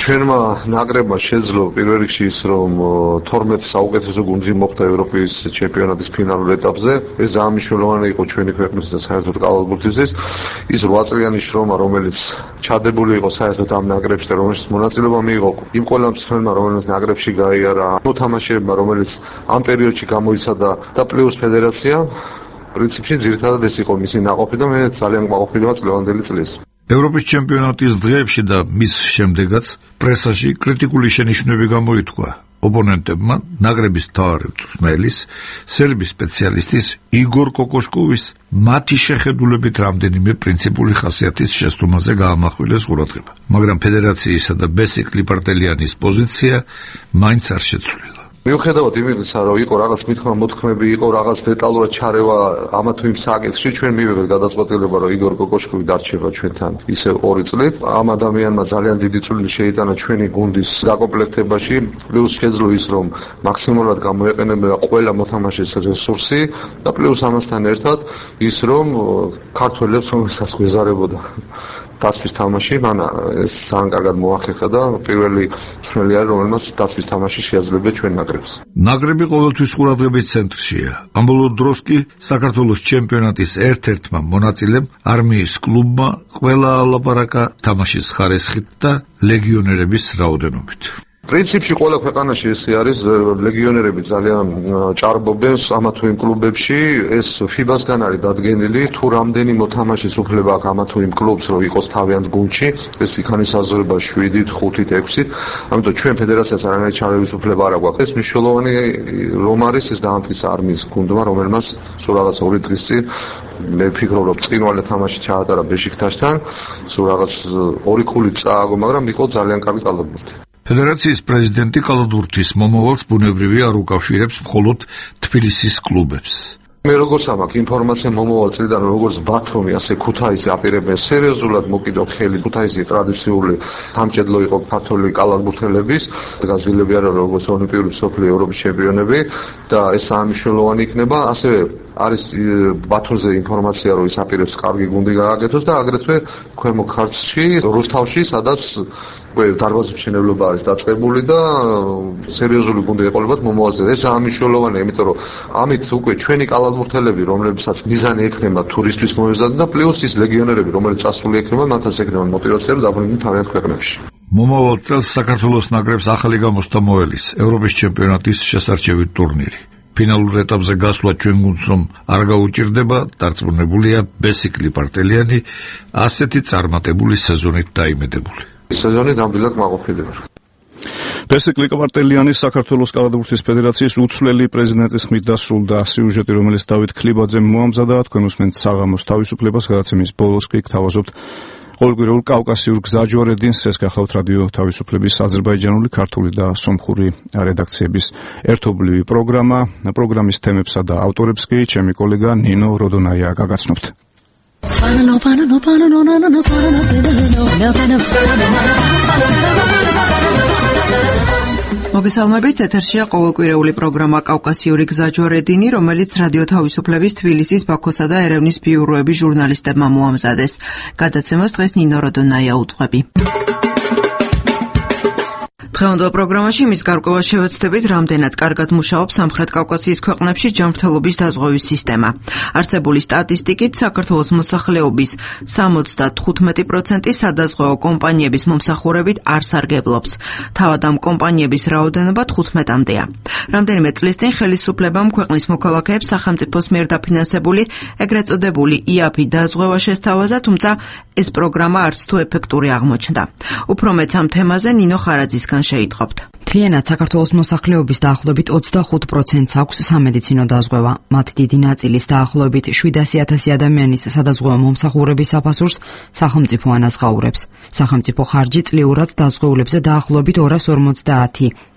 ჩვენმა ნაკრებმა შეძლო პირველ რიგში ის რომ თორმეტ საუკეთესო გუნდზე მოხვდა ევროპის ჩემპიონატის ფინალურ ეტაპზე. ეს ძალიან მნიშვნელოვანი იყო ჩვენი ქვეყნის და საერთოდ კალათბურთისთვის. ის რვა წლიანი შრომა, რომელიც ჩადებული იყო საერთოდ ამ ნაკრებში და რომელშიც მონაწილეობა მიიღო იმ ყველა მწვრთნელმა, რომელიც ნაკრებში გაიარა, მოთამაშეებმა, რომელიც ამ პერიოდში გამოიცადა და პლუს ფედერაცია, პრინციპში ძირითადად ეს იყო მისი ნაყოფი და მე ძალიან მყოფილიყო წლევანდელი წლის. ევროპის ჩემპიონატის დღეებში და მის შემდეგაც პრესაში კრიტიკული შენიშვნები გამოითქვა ოპონენტებმა ნაკრების მთავარი მწვრთნელის, სერბის სპეციალისტის იგორ კოკოშკოვის მათი შეხედულებით რამდენიმე პრინციპული ხასიათის შესტომაზე გაამახვილეს ყურადღება. მაგრამ ფედერაციისა და ბესიკ ლიპარტელიანის პოზიცია მაინც არ შეცვლილა. მიუხედავად იმისა, რომ იყო რაღაც მithმა-მოთქმები, იყო რაღაც დეტალურად ჩარევა ამა თუ იმ საკითხში, ჩვენ მივიღეთ გადაწყვეტილება, რომ იგორ კოკოშკოვი დარჩება ჩვენთან ისე ორი წლით. ამ ადამიანმა ძალიან დიდი წვლილი შეიტანა ჩვენი გუნდის გაკომპლექტებაში, პლუს შეძლო ის, რომ მაქსიმალურად გამოეყენებინა ყველა მოთამაშის რესურსი და პლუს ამასთან ერთად ის, რომ ქართველებს რომელსაც გვეზარებოდა დაცვის თამაში, მან ეს ძალიან კარგად მოახერხა და პირველი მწვრთნელი არის, რომელმაც დაცვის თამაში შეაძლია ჩვენ ნაკრებს. ნაკრები ყოველთვის ყურადღების ცენტრშია. ამ ბოლო დროს კი საქართველოს ჩემპიონატის ერთ-ერთმა მონაწილემ არმიის კლუბმა ყველა ალაპარაკა თამაშის ხარისხით და ლეგიონერების რაოდენობით. პრინციპში ყველა ქვეყანაში ესე არის, ლეგიონერები ძალიან ჭარბობენ ამა თუ იმ კლუბებში, ეს ფიბასგან არის დადგენილი, თუ რამდენი მოთამაშის უფლება აქვს ამა თუ იმ კლუბს, რომ იყოს თავიანთ გუნდში, ეს იქანის საზრება შვიდით, ხუთით, ექვსით, ამიტომ ჩვენ ფედერაციას არანაირი ჩარევის უფლება არ აქვს. ეს მნიშვნელოვანი რომ არის ეს დაამტკიცა არმიის გუნდმა, რომელმაც სულ რაღაც ორი დღის წინ მე ვფიქრობ, რომ წინვალე თამაში ჩაატარა ბეშიქტაშთან, სულ რაღაც ორი ქულით წააგო, მაგრამ იყო ძალიან კარგი კალათბურთი. ფედერაციის პრეზიდენტი კალათბურთის მომავალს ბუნებრივია არ უკავშირებს მხოლოდ თბილისის კლუბებს. მე როგორც ამაქვს ინფორმაცია მომავალ წლიდან, როგორც ბათუმი, ასე ქუთაისი აპირებენ სერიოზულად მოკიდოთ ხელი. ქუთაისი ტრადიციული სამჭედლო იყო ქართული კალათბურთელების, გაზრდილები არა როგორც ოლიმპიური მსოფლიო ევროპის ჩემპიონები და ეს სამშელოვანი იქნება. ასევე არის ბათუმზე ინფორმაცია, რომ ის აპირებს კარგი გუნდი გააკეთოს და აგრეთვე ქვემო ქართლში, რუსთავში, სადაც დარბაზის მშენებლობა არის დაწყებული და სერიოზული გუნდი ეყოლებათ მომავალზე. ეს ამიშოლოვანია, იმიტომ რომ ამით უკვე ჩვენი კალათბურთელები, რომლებსაც მიზანი ექნება თურისთვის მოეზადონ და პლუს ის ლეგიონერები, რომელიც წასული ექნება, მათაც ექნება мотивация, რომ დაბრუნდნენ თავიანთ ქვეყნებში. მომავალ წელს საქართველოს ნაკრებს ახალი გამოსთა მოელის ევროპის ჩემპიონატის შესარჩევი ტურნირი. ფინალურ ეტაპზე გასვლა ჩვენ გუნდს რომ არ გაუჭირდება, დარწმუნებულია ბესიკ ლიპარტელიანი ასეთი წარმატებული სეზონით დაიმედებული. სეზონი ნამდვილად მაყოფილი ვარ. ბესიკ ლიპარტელიანის საქართველოს კალათბურთის ფედერაციის უცვლელი პრეზიდენტის ხმით დასრულდა სიუჟეტი, რომელიც დავით ქლიბაძემ მოამზადა. თქვენ უსმენთ საღამოს თავისუფლებას, გადაცემის ბოლოს კი გთავაზობთ ყოველკვირეულ კავკასიურ გზაჯვარედინს. ეს გახავთ რადიო თავისუფლების აზერბაიჯანული, ქართული და სომხური redaktsiების ერთობლივი პროგრამა. პროგრამის თემებსა და ავტორებს კი ჩემი კოლეგა ნინო როდონაია გაგაცნობთ. მოგესალმებით, ეთერშია ყოველკვირეული პროგრამა კავკასიური გზაჯვარედინი, რომელიც რადიო თავისუფლების თბილისის, ბაქოსა და ერევნის ბიუროების ჟურნალისტებმა მოამზადეს. გადაცემას დღეს ნინო როდონაია უძღვები. დღევანდელ პროგრამაში მის გარკვევას შევეცდებით, რამდენად კარგად მუშაობს სამხრეთ კავკასიის ქვეყნებში ჯანმრთელობის დაზღვევის სისტემა. არსებული სტატისტიკით, საქართველოს მოსახლეობის სამოცდათხუთმეტი პროცენტი სადაზღვეო კომპანიების მომსახურებით არ სარგებლობს. თავად ამ კომპანიების რაოდენობა თხუთმეტამდეა. რამდენიმე წლის წინ ხელისუფლებამ ქვეყნის მოქალაქეებს სახელმწიფოს მიერ დაფინანსებული ეგრეთ წოდებული ი-აფ-ი დაზღვევა შესთავაზა, თუმცა ეს პროგრამა არც თუ ეფექტური აღმოჩნდა. უფრო მეც ამ თემაზე ნინო ხარაძისგან შეიტყობთ. მთლიანად საქართველოს მოსახლეობის დაახლოებით ოცდახუთ პროცენტს აქვს სამედიცინო დაზღვევა. მათ დიდი ნაწილის დაახლოებით შვიდასი ათასი ადამიანის სადაზღვეო მომსახურების საფასურს სახელმწიფო ანაზღაურებს. სახელმწიფო ხარჯი წლიურად დაზღვეულებზე დაახლოებით ორას ორმოცდაათი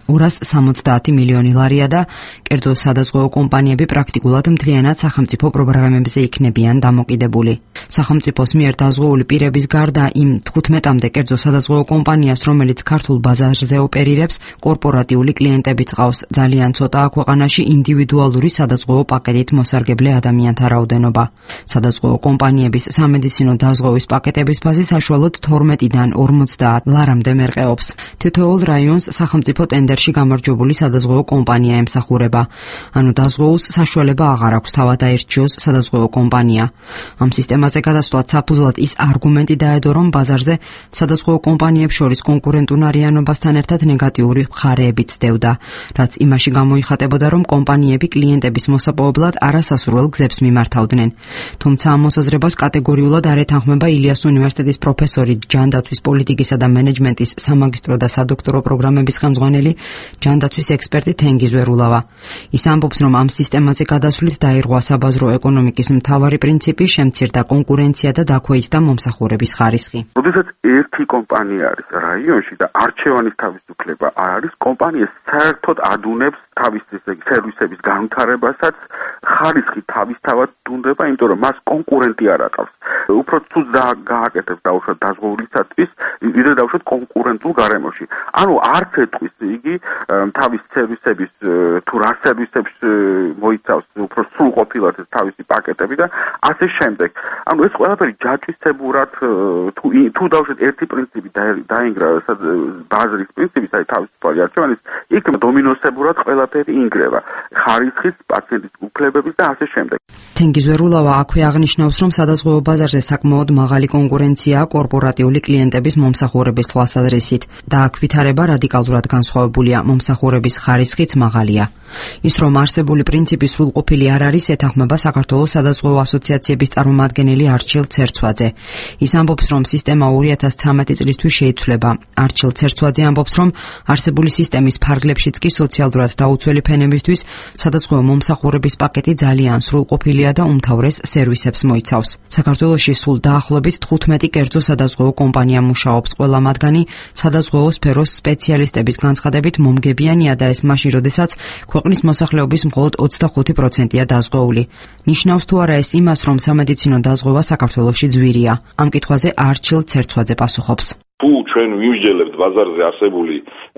ორას სამოცდაათი მილიონი ლარია და კერძო სადაზღვევო კომპანიები პრაქტიკულად მთლიანად სახელმწიფო პროგრამებზე იქნებიან დამოკიდებული. სახელმწიფოს მიერ დაზღვეული პირების გარდა იმ თხუთმეტამდე კერძო სადაზღვევო კომპანიას, რომელიც ქართულ ბაზარზე ოპერირებს, კორპორატიული კლიენტებიც ყავს. ძალიან ცოტაა ქვეყანაში ინდივიდუალური სადაზღვევო პაკეტით მოსარგებლე ადამიანთა რაოდენობა. სადაზღვევო კომპანიების სამედიცინო დაზღვევის პაკეტების ფაზი საშუალოდ თორმეტიდან ორმოცდაათ ლარამდე მერყეობს. თითოეულ რაიონს სახელმწიფო ტენდერში გამარჯვებული სადაზღვევო კომპანია ემსახურება. ანუ დაზღვეულს საშუალება აღარ აქვს თავად აირჩიოს სადაზღვევო კომპანია. ამ სისტემაზე გადასვლად საფუძვლად ის არგუმენტი დაედო, რომ ბაზარზე სადაზღვევო კომპანიებს შორის კონკურენტუნარიანობასთან ერთად ნეგატიური მხარეებიც დევდა, რაც იმაში გამოიხატებოდა, რომ კომპანიები კლიენტების მოსაპოვებლად არასასურველ გზებს მიმართავდნენ. თუმცა ამ მოსაზრებას კატეგორიულად არ ეთანხმება ილიას უნივერსიტეტის პროფესორი, ჯანდაცვის პოლიტიკისა და მენეჯმენტის სამაგისტრო და სადოქტორო პროგრამების ხელმძღვანელი, ჯანდაცვის ექსპერტი თენგიზ ვერულავა. ის ამბობს, რომ ამ სისტემაზე გადასვლით დაირღვა საბაზრო ეკონომიკის მთავარი პრინციპი, შემცირდა კონკურენცია და დაქვეითდა მომსახურების ხარისხი. როდესაც ერთი კომპანია არის რაიონში და არჩევანის თავისუფლება არ არის, კომპანია საერთოდ ადუნებს თავის სერვისების განვითარებასაც, ხარისხი თავისთავად დუნდება, იმიტომ რომ მას კონკურენტი არ აყავს. უფრო თუ გააკეთებს დაუშვათ დაზღვეულისათვის, ვიდრე დაუშვათ კონკურენტულ გარემოში. ანუ არც ეტყვის იგი თავის სერვისების თუ რა სერვისებს მოიცავს უფრო სრულყოფილად თავისი პაკეტები და ასე შემდეგ. ანუ ეს ყველაფერი ჯაჭვისებურად თუ თუ დაუშვათ ერთი პრინციპი დაინგრა ბაზრის პრინციპი, აი თავისუფალი არჩევანის, იქ დომინოსებურად ყველაფერი ინგრევა. ხარისხის, პაციენტის უფლებების და ასე შემდეგ. თენგიზ ვერულავა აქვე აღნიშნავს, რომ სადაზღვევო ბაზარზე საკმაოდ მაღალი კონკურენციაა კორპორატიული კლიენტების მომსახურების თვალსაზრისით და აქ ვითარება რადიკალურად განსხვავებულია, მომსახურების ხარისხიც მაღალია. ის რომ არსებული პრინციპი სრულყოფილი არ არის, ეთანხმება საქართველოს სადაზღვევო ასოციაციების წარმომადგენელი არჩილ ცერცვაძე. ის ამბობს, რომ სისტემა ორი ათას ცხრამეტი წლისთვის შეიცვლება. არჩილ ცერცვაძე ამბობს, რომ არსებული სისტემის ფარგლებშიც კი სოციალურად დაუცველი ფენებისთვის სადაზღვევო მომსახურების პაკეტი ძალიან სრულყოფილია და უმთავრეს სერვისებს მოიცავს. საქართველოში სულ დაახლოებით თხუთმეტი კერძო სადაზღვევო კომპანია მუშაობს, ყველა მათგანი სადაზღვევო სფეროს სპეციალისტების განცხადებით მომგებიანია და ეს მაშინ, როდესაც ქვეყნის მოსახლეობის მხოლოდ ოცდახუთი პროცენტია დაზღვეული. ნიშნავს თუ არა ეს იმას, რომ სამედიცინო დაზღვევა საქართველოში ძვირია. ამ კითხვაზე არჩილ ცერცვაძე პასუხობს. თუ ჩვენ ვიმსჯელებთ ბაზარზე არსებული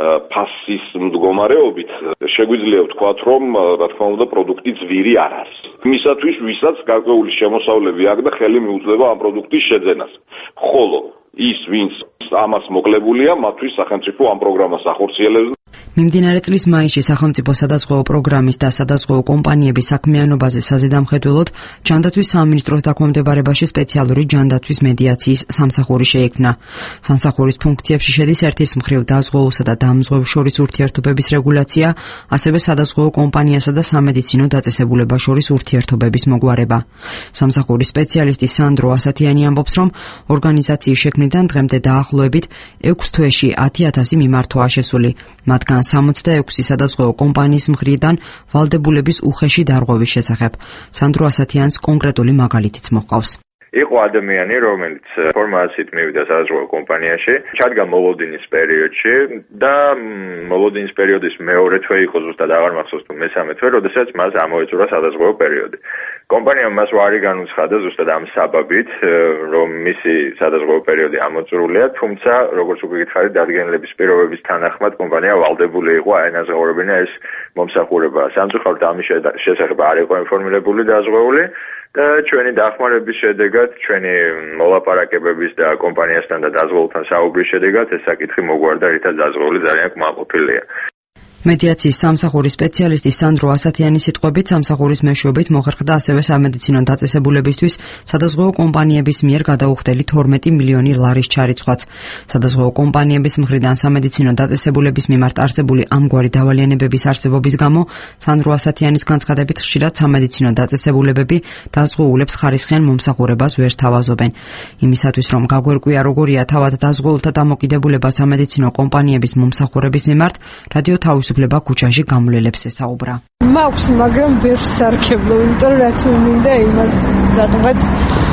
ფასის მდგომარეობით, შეგვიძლია ვთქვათ, რომ რა თქმა უნდა პროდუქტი ძვირი არ არის. იმისათვის, ვისაც გარკვეული შემოსავლები აქვს და ხელი მიუწვდება ამ პროდუქტის შეძენას. ხოლო ის, ვინც ამას მოკლებულია, მათთვის სახელმწიფო ამ პროგრამას ახორციელებს. მიმდინარე წლის მაისში სახელმწიფო სადაზღვევო პროგრამის და სადაზღვევო კომპანიების საქმიანობაზე საზედამხედველოდ ჯანდაცვის სამინისტროს დაქვემდებარებაში სპეციალური ჯანდაცვის მედიაციის სამსახური შეიქმნა. სამსახურის ფუნქციებში შედის ერთის მხრივ დაზღვეულსა და დამზღვევ შორის ურთიერთობების რეგულაცია, ასევე სადაზღვევო კომპანიასა და სამედიცინო დაწესებულება შორის ურთიერთობების მოგვარება. სამსახურის სპეციალისტი სანდრო ასათიანი ამბობს, რომ ორგანიზაციის შექმნიდან დღემდე დაახლოებით ექვს თვეში ათი ათასი მიმართვაა შესული. მათგან სამოცდაექვსი სადაზღვევო კომპანიის მხრიდან ვალდებულების უხეში დარღვევის შესახებ. სანდრო ასათიანს კონკრეტული მაგალითიც მოჰყავს. იყო ადამიანი, რომელიც ინფორმაციით მივიდა სადაზღვევო კომპანიაში, ჩადგა მოლოდინის პერიოდში და მოლოდინის პერიოდის მეორე თვე იყო ზუსტად აღარ მახსოვს თუ მესამე თვე, როდესაც მას ამოეწურა სადაზღვევო პერიოდი. კომპანიამ მას ვარი განუცხადა ზუსტად ამ საბაბით, რომ მისი სადაზღვევო პერიოდი ამოწურულია, თუმცა როგორც უკვე გითხარით, დადგენილების პირობების თანახმად კომპანია ვალდებული იყო აენაზღაურებინა ეს მომსახურება. სამწუხაროდ ამის შესახებ არ იყო ინფორმირებული დაზღვეული და ჩვენი დახმარების შედეგად, ჩვენი მოლაპარაკებების და კომპანიასთან და დაზღვეულთან საუბრის შედეგად ეს საკითხი მოგვარდა, რითაც დაზღვეული ძალიან კმაყოფილია. მედიაციის სამსახურის სპეციალისტი სანდრო ასათიანის სიტყვებით, სამსახურის მეშვეობით მოხერხდა ასევე სამედიცინო დაწესებულებისთვის სადაზღვევო კომპანიების მიერ გადაუხდელი თორმეტი მილიონი ლარის ჩარიცხვაც. სადაზღვევო კომპანიების მხრიდან სამედიცინო დაწესებულების მიმართ არსებული ამგვარი დავალიანებების არსებობის გამო, სანდრო ასათიანის განცხადებით, ხშირად სამედიცინო დაწესებულებები დაზღვეულებს ხარისხიან მომსახურებას ვერ სთავაზობენ. იმისათვის, რომ გაგვერკვია როგორია თავად დაზღვეულთა დამოკიდებულება სამედიცინო კომპანიების მომსახურების მიმართ, რადიო თავის უფლება ქუჩაში გამვლელებს ესაუბრა. მაქვს, მაგრამ ვერ ვსარგებლო, იმიტომ რომ რაც მინდა იმას რატომღაც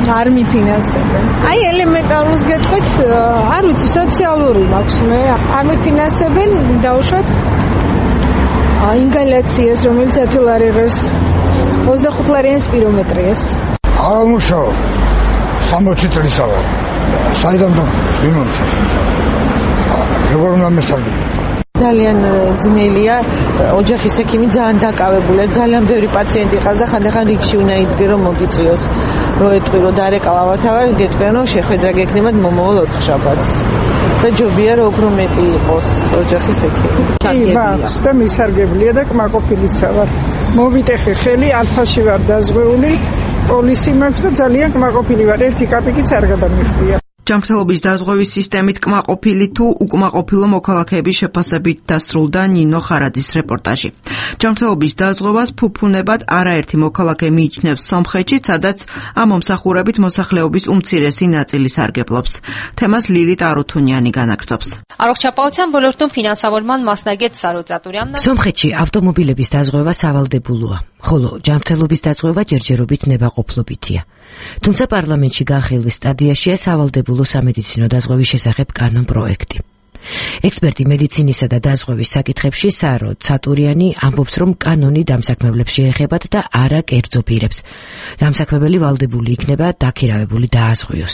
არ მიფინანსებენ. აი ელემენტარულს გეტყვით, არ ვიცი, სოციალური მაქვს მე, არ მიფინანსებენ, დაუშვათ ინგალაციას, რომელიც ათი ლარი ღირს, ოცდახუთ ლარიან სპირომეტრიას. არ ამუშავებ. სამოცი წელია ვარ. საიდან დავიმონტე. როგორ უნდა მესარგებლო? ძალიან ძნელია, ოჯახის ექიმი ძალიან დაკავებულია, ძალიან ბევრი პაციენტი ყავს და ხანდახან რიგში უნდა იდგე რომ მოგიწიოს. რო ეტყვი რომ დარეკავავათავარ, გეტყვიან რომ შეხვედრა გექნებათ მომავალ ოთხშაბათს. და ჯობია რომ უფრო მეტი იყოს ოჯახის ექიმი. კი, ვახს და მისარგებლია და კმაყოფილიცა ვარ. მოვიტეხე ხელი, ალფაში ვარ დაზღვეული, პოლისი მაქვს და ძალიან კმაყოფილი ვარ. ერთი კაპიკიც არ გადამიხდია. ჯანმრთელობის დაზღვევის სისტემით კმაყოფილი თუ უკმაყოფილო მოქალაქეების შეფასებით დასრულდა ნინო ხარაძის რეპორტაჟი. ჯანმრთელობის დაზღვევას ფუფუნებად არაერთი მოქალაქე მიიჩნევს სომხეთში, სადაც ამ მომსახურებით მოსახლეობის უმცირესი ნაწილი სარგებლობს. თემას ლილიტ არუთუნიანი განაგრძობს. Առողջապահության ոլորտում ֆինանսավորման մասնագետ Սարոց Ատուրյանն Սոմխեչի ավտոմոբիլების դազღვევა სავალდებულოა, ხოლო ჯანმრთელობის დაზღვევა ჯერჯერობით ნებაყოფლობითია. თუმცა პარლამენტში განხილვის სტადიაშია სავალდებულო სამედიცინო დაზღვევის შესახებ კანონ პროექტი. ექსპერტი მედიცინისა და დაზღვევის საკითხებში სარო ცატურიანი ამბობს, რომ კანონი დამსაქმებლებს შეეხებათ და არა კერძო პირებს. დამსაქმებელი ვალდებული იქნება დაქირავებული დააზღვიოს.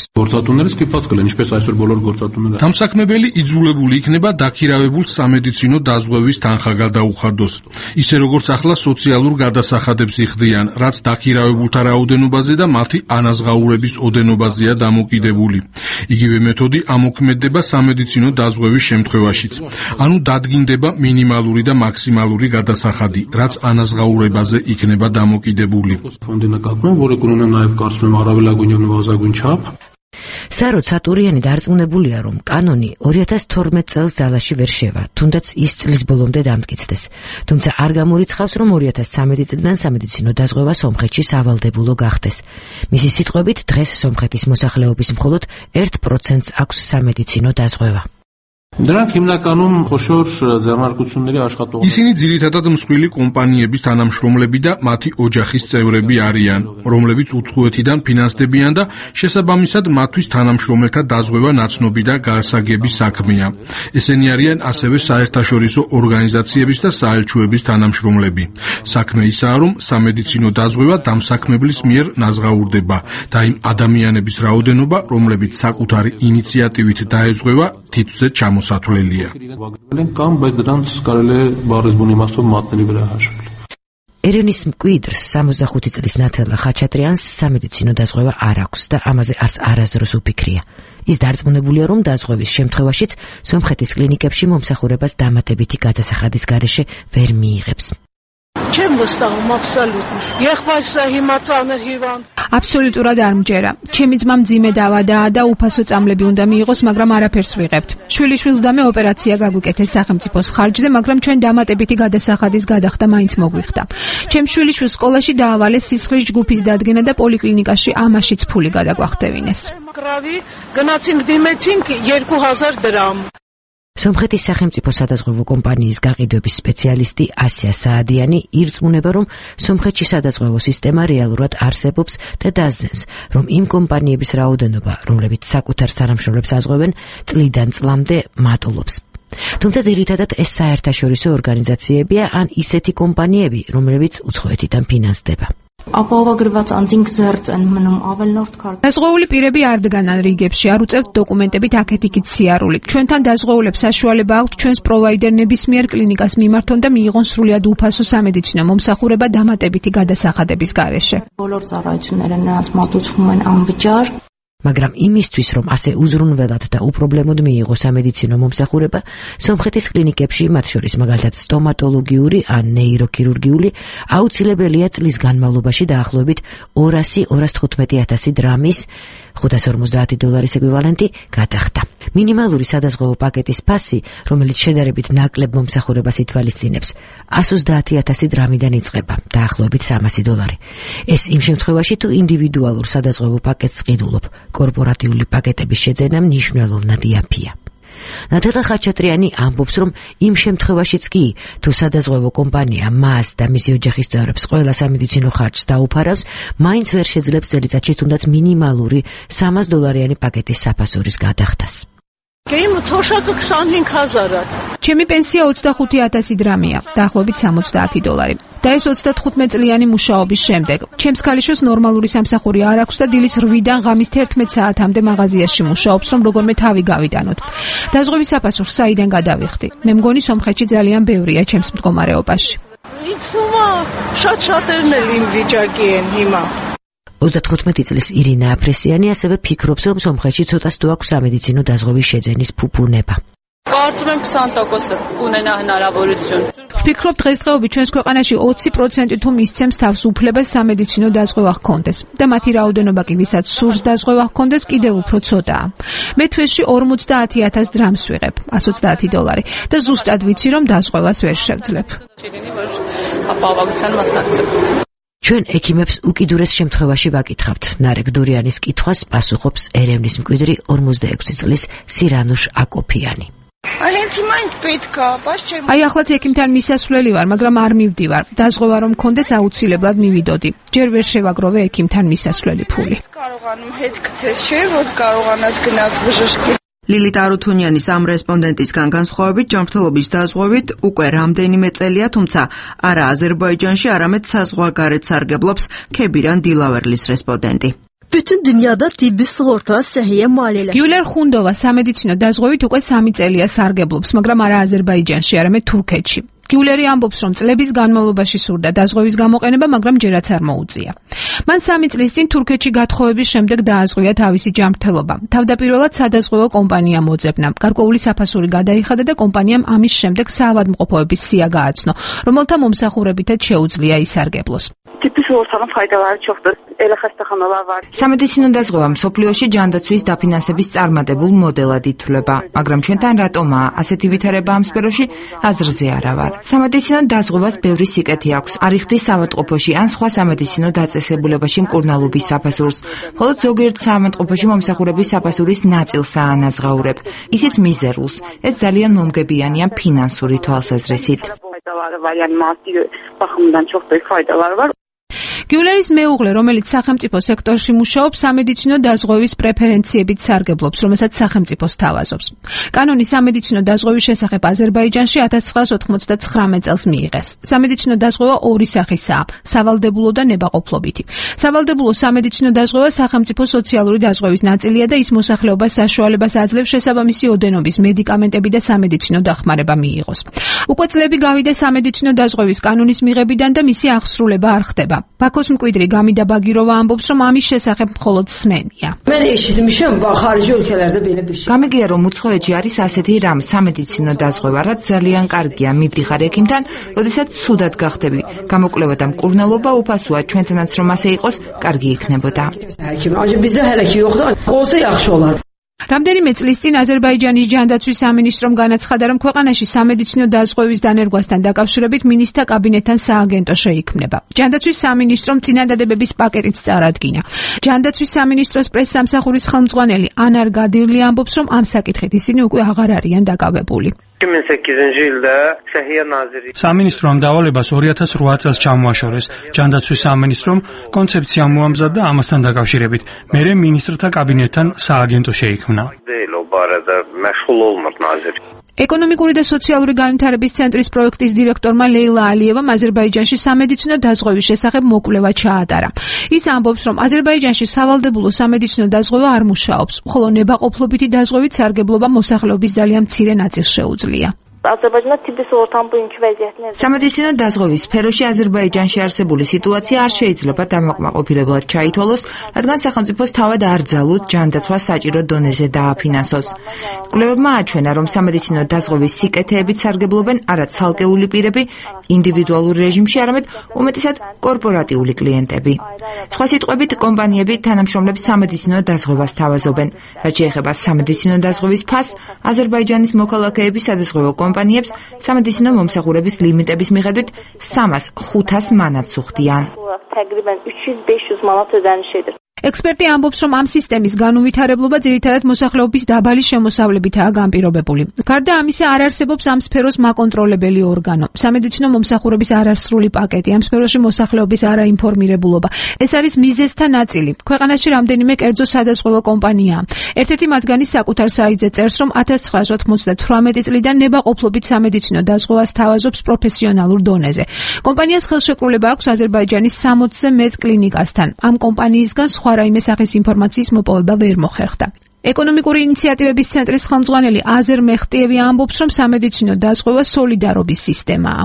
დამსაქმებელი იძულებული იქნება დაქირავებულ სამედიცინო დაზღვევის თანხა გადაუხადოს. ისე როგორც ახლა სოციალურ გადასახადებს იხდიან, რაც დაქირავებულთა რაოდენობაზე და მათი ანაზღაურების ოდენობაზეა დამოკიდებული. იგივე მეთოდი ამოქმედება სამედიცინო დაზღვევის შემთხვევაშიც. ანუ დადგინდება მინიმალური და მაქსიმალური გადასახადი, რაც ანაზღაურებაზე იქნება დამოკიდებული. სარო ცატურიანი დარწმუნებულია, რომ კანონი ორი ათას თორმეტ წელს ძალაში ვერ შევა, თუნდაც ის წლის ბოლომდე დამტკიცდეს. თუმცა არ გამორიცხავს, რომ ორი ათას ცამეტი წლიდან სამედიცინო დაზღვევა სომხეთში სავალდებულო გახდეს. მისი სიტყვებით, დღეს სომხეთის მოსახლეობის მხოლოდ ერთ პროცენტს აქვს სამედიცინო დაზღვევა. Դրանք հիմնականում խոշոր ձեռնարկությունների աշխատողներ. Ისინი ძირითადად მსხვილი კომპანიების თანამშრომლები და მათი ოჯახის წევრები არიან, რომლებიც უცხოეთიდან ფინანსდებიან და შესაბამისად მათთვის თანამშრომელთა დაზღვევა ნაცნობი და გასაგები საქმეა. ესენი არიან ასევე საერთაშორისო ორგანიზაციების და საელჩოების თანამშრომლები. საქმე ისაა, რომ სამედიცინო დაზღვევა დამსაქმებლის მიერ ნაზღაურდება და იმ ადამიანების რაოდენობა, რომლებიც საკუთარი ინიციატივით დაეზღვევა, თითოეულ ჩამოსულია. ერევნის მკვიდრს სამოცდახუთი წლის ნათელა ხაჩატრიანს სამედიცინო დაზღვევა არ აქვს და ამაზე არც არასდროს უფიქრია. ის დარწმუნებულია, რომ დაზღვევის შემთხვევაშიც სომხეთის კლინიკებში მომსახურებას დამატებითი გადასახადის გარეშე ვერ მიიღებს. აბსოლუტურად არ მჯერა. ჩემი ძმა მძიმე დავადაა და უფასო წამლები უნდა მიიღოს, მაგრამ არაფერს ვიღებთ. შვილიშვილს და მე ოპერაცია გაგვიკეთეს სახელმწიფოს ხარჯზე, მაგრამ ჩვენ დამატებითი გადასახადის გადახდა მაინც მოგვიხდა. ჩემ შვილიშვილს სკოლაში დაავალეს სისხლის ჯგუფის დადგენა და პოლიკლინიკაში ამაშიც ფული გადაგვახდევინეს. სომხეთის სახელმწიფო სადაზღვევო კომპანიის გაყიდვების სპეციალისტი ასია საადიანი ირწმუნება, რომ სომხეთში სადაზღვევო სისტემა რეალურად არსებობს და დასძენს, რომ იმ კომპანიების რაოდენობა, რომლებიც საკუთარ თანამშრომლებს აზღვევენ, წლიდან წლამდე მატულობს. თუმცა ძირითადად ეს საერთაშორისო ორგანიზაციებია ან ისეთი კომპანიები, რომლებიც უცხოეთიდან ფინანსდება. აპოვაგრებაც ანძინგ ზერწენ მნომ აველნორთ კარტ. დაზღვეული პირები არ დგანან რიგებში, არ უწევთ დოკუმენტებით აქეთ-იქით სიარული. ჩვენთან დაზღვეულებს საშუალება აქვთ ჩვენს პროვაიდერნების მიერ კლინიკას მიმართონ და მიიღონ სრულიად უფასო სამედიცინო მომსახურება დამატებითი გადასახადების გარეშე. բոլორ წარაიცუნერენას მატուցվում ამბჯარ. მაგრამ იმისთვის, რომ ასე უზრუნველად და უპრობლემოდ მიიღო სამედიცინო მომსახურება, სომხეთის კლინიკებში, მათ შორის მაგალითად სტომატოლოგიური ან ნეიროქირურგიული, აუცილებელია წლის განმავლობაში დაახლოებით ორასი ორას თხუთმეტი ათასი დრამის ხუთას ორმოცდაათი დოლარის ეკვივალენტი გადახდა. მინიმალური სადაზღვევო პაკეტის ფასი, რომელიც შედარებით ნაკლებ მომსახურებას ითვალისწინებს, ას ოცდაათი ათასი დრამიდან იწყება, დაახლოებით სამასი დოლარი. ეს იმ შემთხვევაში, თუ ინდივიდუალურ სადაზღვევო პაკეტს ყიდულობ, კორპორატიული პაკეტების შეძენა მნიშვნელოვნად იაფია. ნათალა ხაჩატრიანი ამბობს, რომ იმ შემთხვევაშიც კი, თუ სადაზღვევო კომპანია მას და მისი ოჯახის წევრებს ყველა სამედიცინო ხარჯს დაუფარავს, მაინც ვერ შეძლებს წელიწადში თუნდაც მინიმალური სამას დოლარიანი პაკეტის საფასურის გადახდას. ჩემი პენსია ოცდახუთი ათასი დრამია, დაახლოებით სამოცდაათი დოლარი. და ეს ოცდათხუთმეტ წლიანი მუშაობის შემდეგ. ჩემს ქალიშოს ნორმალური სამსახური არ აქვს და დილის რვიდან ღამის თერთმეტ საათამდე მაღაზიაში მუშაობს, რომ როგორმე თავი გავიტანოთ. დაზღვევის საფასურს საიდან გადავიხდი? მე მგონი სომხეთში ძალიან ბევრია ჩემს მდგომარეობაში. იცუმა, შატ-შატერნელი იმ ვიճაკიენ იმა. ოცდათხუთმეტი წლის ირინა აფრესიანი ასევე ფიქრობს, რომ სომხეთში ცოტას თუ აქვს სამედიცინო დაზღვევის შეძენის ფუფუნება. ვფიქრობ, დღესდღეობით ჩვენს ქვეყანაში ოცი პროცენტი თუ მისცემს თავს უფლებას სამედიცინო დაზღვევა ჰქონდეს და მათი რაოდენობა კი ვისაც სურს დაზღვევა ჰქონდეს კიდევ უფრო ცოტაა. მე თვეში ორმოცდაათი ათას დრამს ვიღებ, ასი ოცდაათი დოლარი და ზუსტად ვიცი, რომ დაზღვევას ვერ შევძლებ. ჩვენ ექიმებს უკიდურეს შემთხვევაში ვაკითხავთ. ნარეკ დურიანის კითხვას პასუხობს ერევნის მკვიდრი ორმოცდაექვსი წლის სირანუშ აკოფიანი. აი ახლაც ექიმთან მისასვლელი ვარ, მაგრამ არ მივდივარ. დაზღვევა რომ მქონდეს აუცილებლად მივიდოდი. ჯერ ვერ შევაგროვე ექიმთან მისასვლელი ფული. ლილიტ არუთუნიანის ამ რესპონდენტისგან განსხვავებით ჯანმრთელობის დაზღვევით უკვე რამდენიმე წელია, თუმცა არა აზერბაიჯანში, არამედ საზღვარგარეთ სარგებლობს ქებირან დილავერლის რესპონდენტი. Bütün dünyada tibbi sigorta sehiye maliyeler. Güler Xundova სამედიცინო დაზღვევით უკვე სამი წელია სარგებლობს, მაგრამ არა აზერბაიჯანში, არამედ თურქეთში. გიულერი ამბობს, რომ წლების განმავლობაში სურდა დაზღვევის გამოყენება, მაგრამ ჯერაც არ მოუწია. მან სამი წლის წინ თურქეთში გათხოვების შემდეგ დააზღვია თავისი ჯანმრთელობა. თავდაპირველად სადაზღვევო კომპანია მოძებნა. გარკვეული საფასური გადაიხადა და კომპანიამ ამის შემდეგ საავადმყოფოების სია გააცნო, რომელთა მომსახურებითაც შეუძლია ისარგებლოს. სამედიცინო დაზღვევა მსოფლიოში ჯანდაცვის დაფინანსების წარმატებულ მოდელად ითვლება, მაგრამ ჩვენთან რატომაა ასეთი ვითარება ამ სფეროში? აზრზე არა ვარ. სამედიცინო დაზღვევას ბევრი სიკეთე აქვს. არ იხდის ავადმყოფოში ან სხვა სამედიცინო დაწესებულებაში მკურნალობის საფასურს, მხოლოდ ზოგიერთ საავადმყოფოში მომსახურების საფასურის ნაწილს აანაზღაურებ. ისიც მიზერულს. ეს ძალიან მომგებიანია ფინანსური თვალსაზრისით. გიულერის მეუღლე, რომელიც სახელმწიფო სექტორში მუშაობს, სამედიცინო დაზღვევის პრეფერენციებით სარგებლობს, რომელსაც სახელმწიფო სთავაზობს. კანონი სამედიცინო დაზღვევის შესახებ აზერბაიჯანში ათას ცხრაას ოთხმოცდაცხრამეტ წელს მიიღეს. სამედიცინო დაზღვევა ორი სახისაა: სავალდებულო და ნებაყოფლობითი. სავალდებულო სამედიცინო დაზღვევა სახელმწიფო სოციალური დაზღვევის ნაწილია და ის მოსახლეობას საშუალებას აძლევს შესაბამისი ოდენობის მედიკამენტები და სამედიცინო დახმარება მიიღოს. უკვე წლები გავიდა სამედიცინო დაზღვევის კანონის მიღებიდან და მისი აღსრულება არ ხდება. ბაქოს მკვიდრი გამიდა ბაგიროვა ამბობს, რომ ამის შესახებ მხოლოდ სმენია. გამიგია, რომ უცხოეთში არის ასეთი რამ სამედიცინო დაზღვევა, რაც ძალიან კარგია. მივდიხარ ექიმთან, როდესაც ცუდად გახდები. გამოკვლევა და მკურნალობა უფასოა, ჩვენთანაც რომ ასე იყოს, კარგი იქნებოდა. რამდენიმე წლის წინ აზერბაიჯანის ჯანდაცვის სამინისტრომ განაცხადა, რომ ქვეყანაში სამედიცინო დაზღვევის დანერგვასთან დაკავშირებით მინისტრთა კაბინეტთან სააგენტო შეიქმნება. ჯანდაცვის სამინისტრომ წინადადებების პაკეტიც წარადგინა. ჯანდაცვის სამინისტროს პრესსამსახურის ხელმძღვანელი ანარ გადილლი ამბობს, რომ ამ საკითხით ისინი უკვე აღარ არიან დაკავებული. სამინისტრომ დავალებას ორი ათას რვა წელს ჩამოაშორეს. ჯანდაცვის სამინისტრომ კონცეფცია მოამზადა ამასთან დაკავშირებით. მერე მინისტრთა კაბინეტთან სააგენტო შეიქმნა. ეკონომიკური და სოციალური განვითარების ცენტრის პროექტის დირექტორმა ლეილა ალიევამ აზერბაიჯანში სამედიცინო დაზღვევის შესახებ მოკვლევა ჩაატარა. ის ამბობს, რომ აზერბაიჯანში სავალდებულო სამედიცინო დაზღვევა არ მუშაობს, ხოლო ნებაყოფლობითი დაზღვევით სარგებლობა მოსახლეობის ძალიან მცირე ნაწილს შეუძლია. სამედიცინო დაზღვევის სფეროში აზერბაიჯანში არსებული სიტუაცია არ შეიძლება დამაკმაყოფილებლად ჩაითვალოს, რადგან სახელმწიფოს თავად არ ძალუთ ჯანდაცვა საჭირო დონეზე დააფინანსოს. კვლევებმა აჩვენა, რომ სამედიცინო დაზღვევის სიკეთეებით სარგებლობენ არა ცალკეული პირები ინდივიდუალურ რეჟიმში, არამედ უმეტესად კორპორატიული კლიენტები. სხვა სიტყვებით, კომპანიები თანამშრომლებს სამედიცინო დაზღვევას თავაზობენ. რაც შეეხება სამედიცინო დაზღვევის ფასს, აზერბაიჯანის მოქალაქეების სადაზღვევო კომპანიებს სამედიცინო მომსახურების ლიმიტების მიხედვით სამას ხუთას მანატს უხდიან. ექსპერტი ამბობს, რომ ამ სისტემის განუვითარებლობა ძირითადად მოსახლეობის დაბალი შემოსავლებითაა განპირობებული. გარდა ამისა, არ არსებობს ამ სფეროს მაკონტროლებელი ორგანო. სამედიცინო მომსახურების არასრული პაკეტი, ამ სფეროში მოსახლეობის არაინფორმირებულობა. ეს არის მიზეზთა ნაწილი. ქვეყანაში რამდენიმე კერძო სადაზღვევო კომპანიაა. ერთ-ერთი მათგანი საკუთარ საიტზე წერს, რომ ათას ცხრაასი ოცდათვრამეტი წლიდან ნებაყოფლობით სამედიცინო დაზღვევას თავაზობს პროფესიონალურ დონეზე. კომპანიას ხელშეკრულება აქვს აზერბაიჯანის სამოცზე მეტ კლინიკასთან. ამ კომპანიისგან სხვა რაიმე სახის ინფორმაციის მოპოვება ვერ მოხერხდა. ეკონომიკური ინიციატივების ცენტრის ხელმძღვანელი აზერ მეხტიევი ამბობს, რომ სამედიცინო დაზღვევა სოლიდარობის სისტემაა.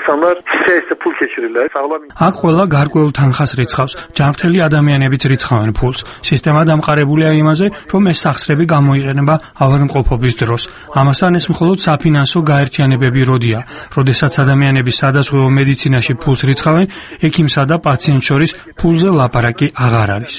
აქ ყველა გარკვეულ თანხას რიცხავს, ჯანმრთელი ადამიანებიც რიცხავენ ფულს. სისტემა დამყარებულია იმაზე, რომ ეს სახსრები გამოიყენება ავადმყოფობის დროს. ამასთან ეს მხოლოდ საფინანსო გაერთიანებები როდია. როდესაც ადამიანები სადაზღვევო მედიცინაში ფულს რიცხავენ, ექიმსა და პაციენტ შორის ფულზე ლაპარაკი აღარ არის.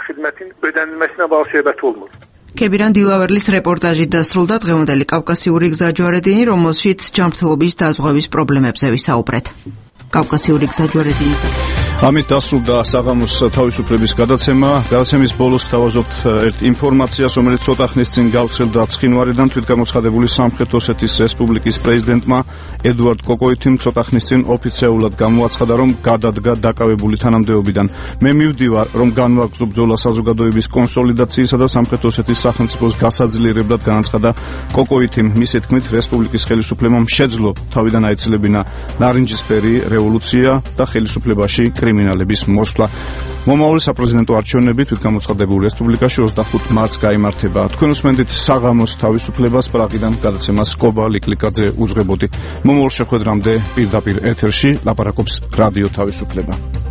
კებირან დილავერლის რეპორტაჟი დასრულდა. დღევანდელი კავკასიური გზაჯვარედინი, რომელშიც ჯანმრთელობის დაზღვევის პრობლემებზე ვისაუბრეთ. კავკასიური გზაჯვარედინი ამით დასრულდა საღამოს თავისუფლების გადაცემა. გადაცემის ბოლოს გთავაზობთ ერთ ინფორმაციას, რომელიც ცოტა ხნის წინ გავრცელდა ცხინვალიდან. თვითგამოცხადებული სამხრეთ ოსეთის რესპუბლიკის პრეზიდენტმა ედუარდ კოკოითიმ ცოტა ხნის წინ ოფიციალურად გამოაცხადა, რომ გადადგა დაკავებული თანამდებობიდან. მე მივდივარ, რომ განვაგრძო ბრძოლა საზოგადოების კონსოლიდაციისა და სამხრეთ ოსეთის სახელმწიფოს გასაძლიერებლად, განაცხადა კოკოითიმ. მისი თქმით, რესპუბლიკის ხელისუფლებამ შეძლო თავიდან აეცილებინა ნარინჯისფერი რევოლუცია და ხელისუფლებაში კრიმინალების მოსვლა. მომავალი საპრეზიდენტო არჩევნები თვითგამოცხადებულ რესპუბლიკაში ოცდახუთი მარტს გაიმართება. თქვენ უსმენთ საღამოს თავისუფლებას, პრაღიდან გადაცემას კობა ლიკლიკაძე უძღვებოდი. მომავალ შეხვედრამდე პირდაპირ ეთერში ლაპარაკობს რადიო თავისუფლება.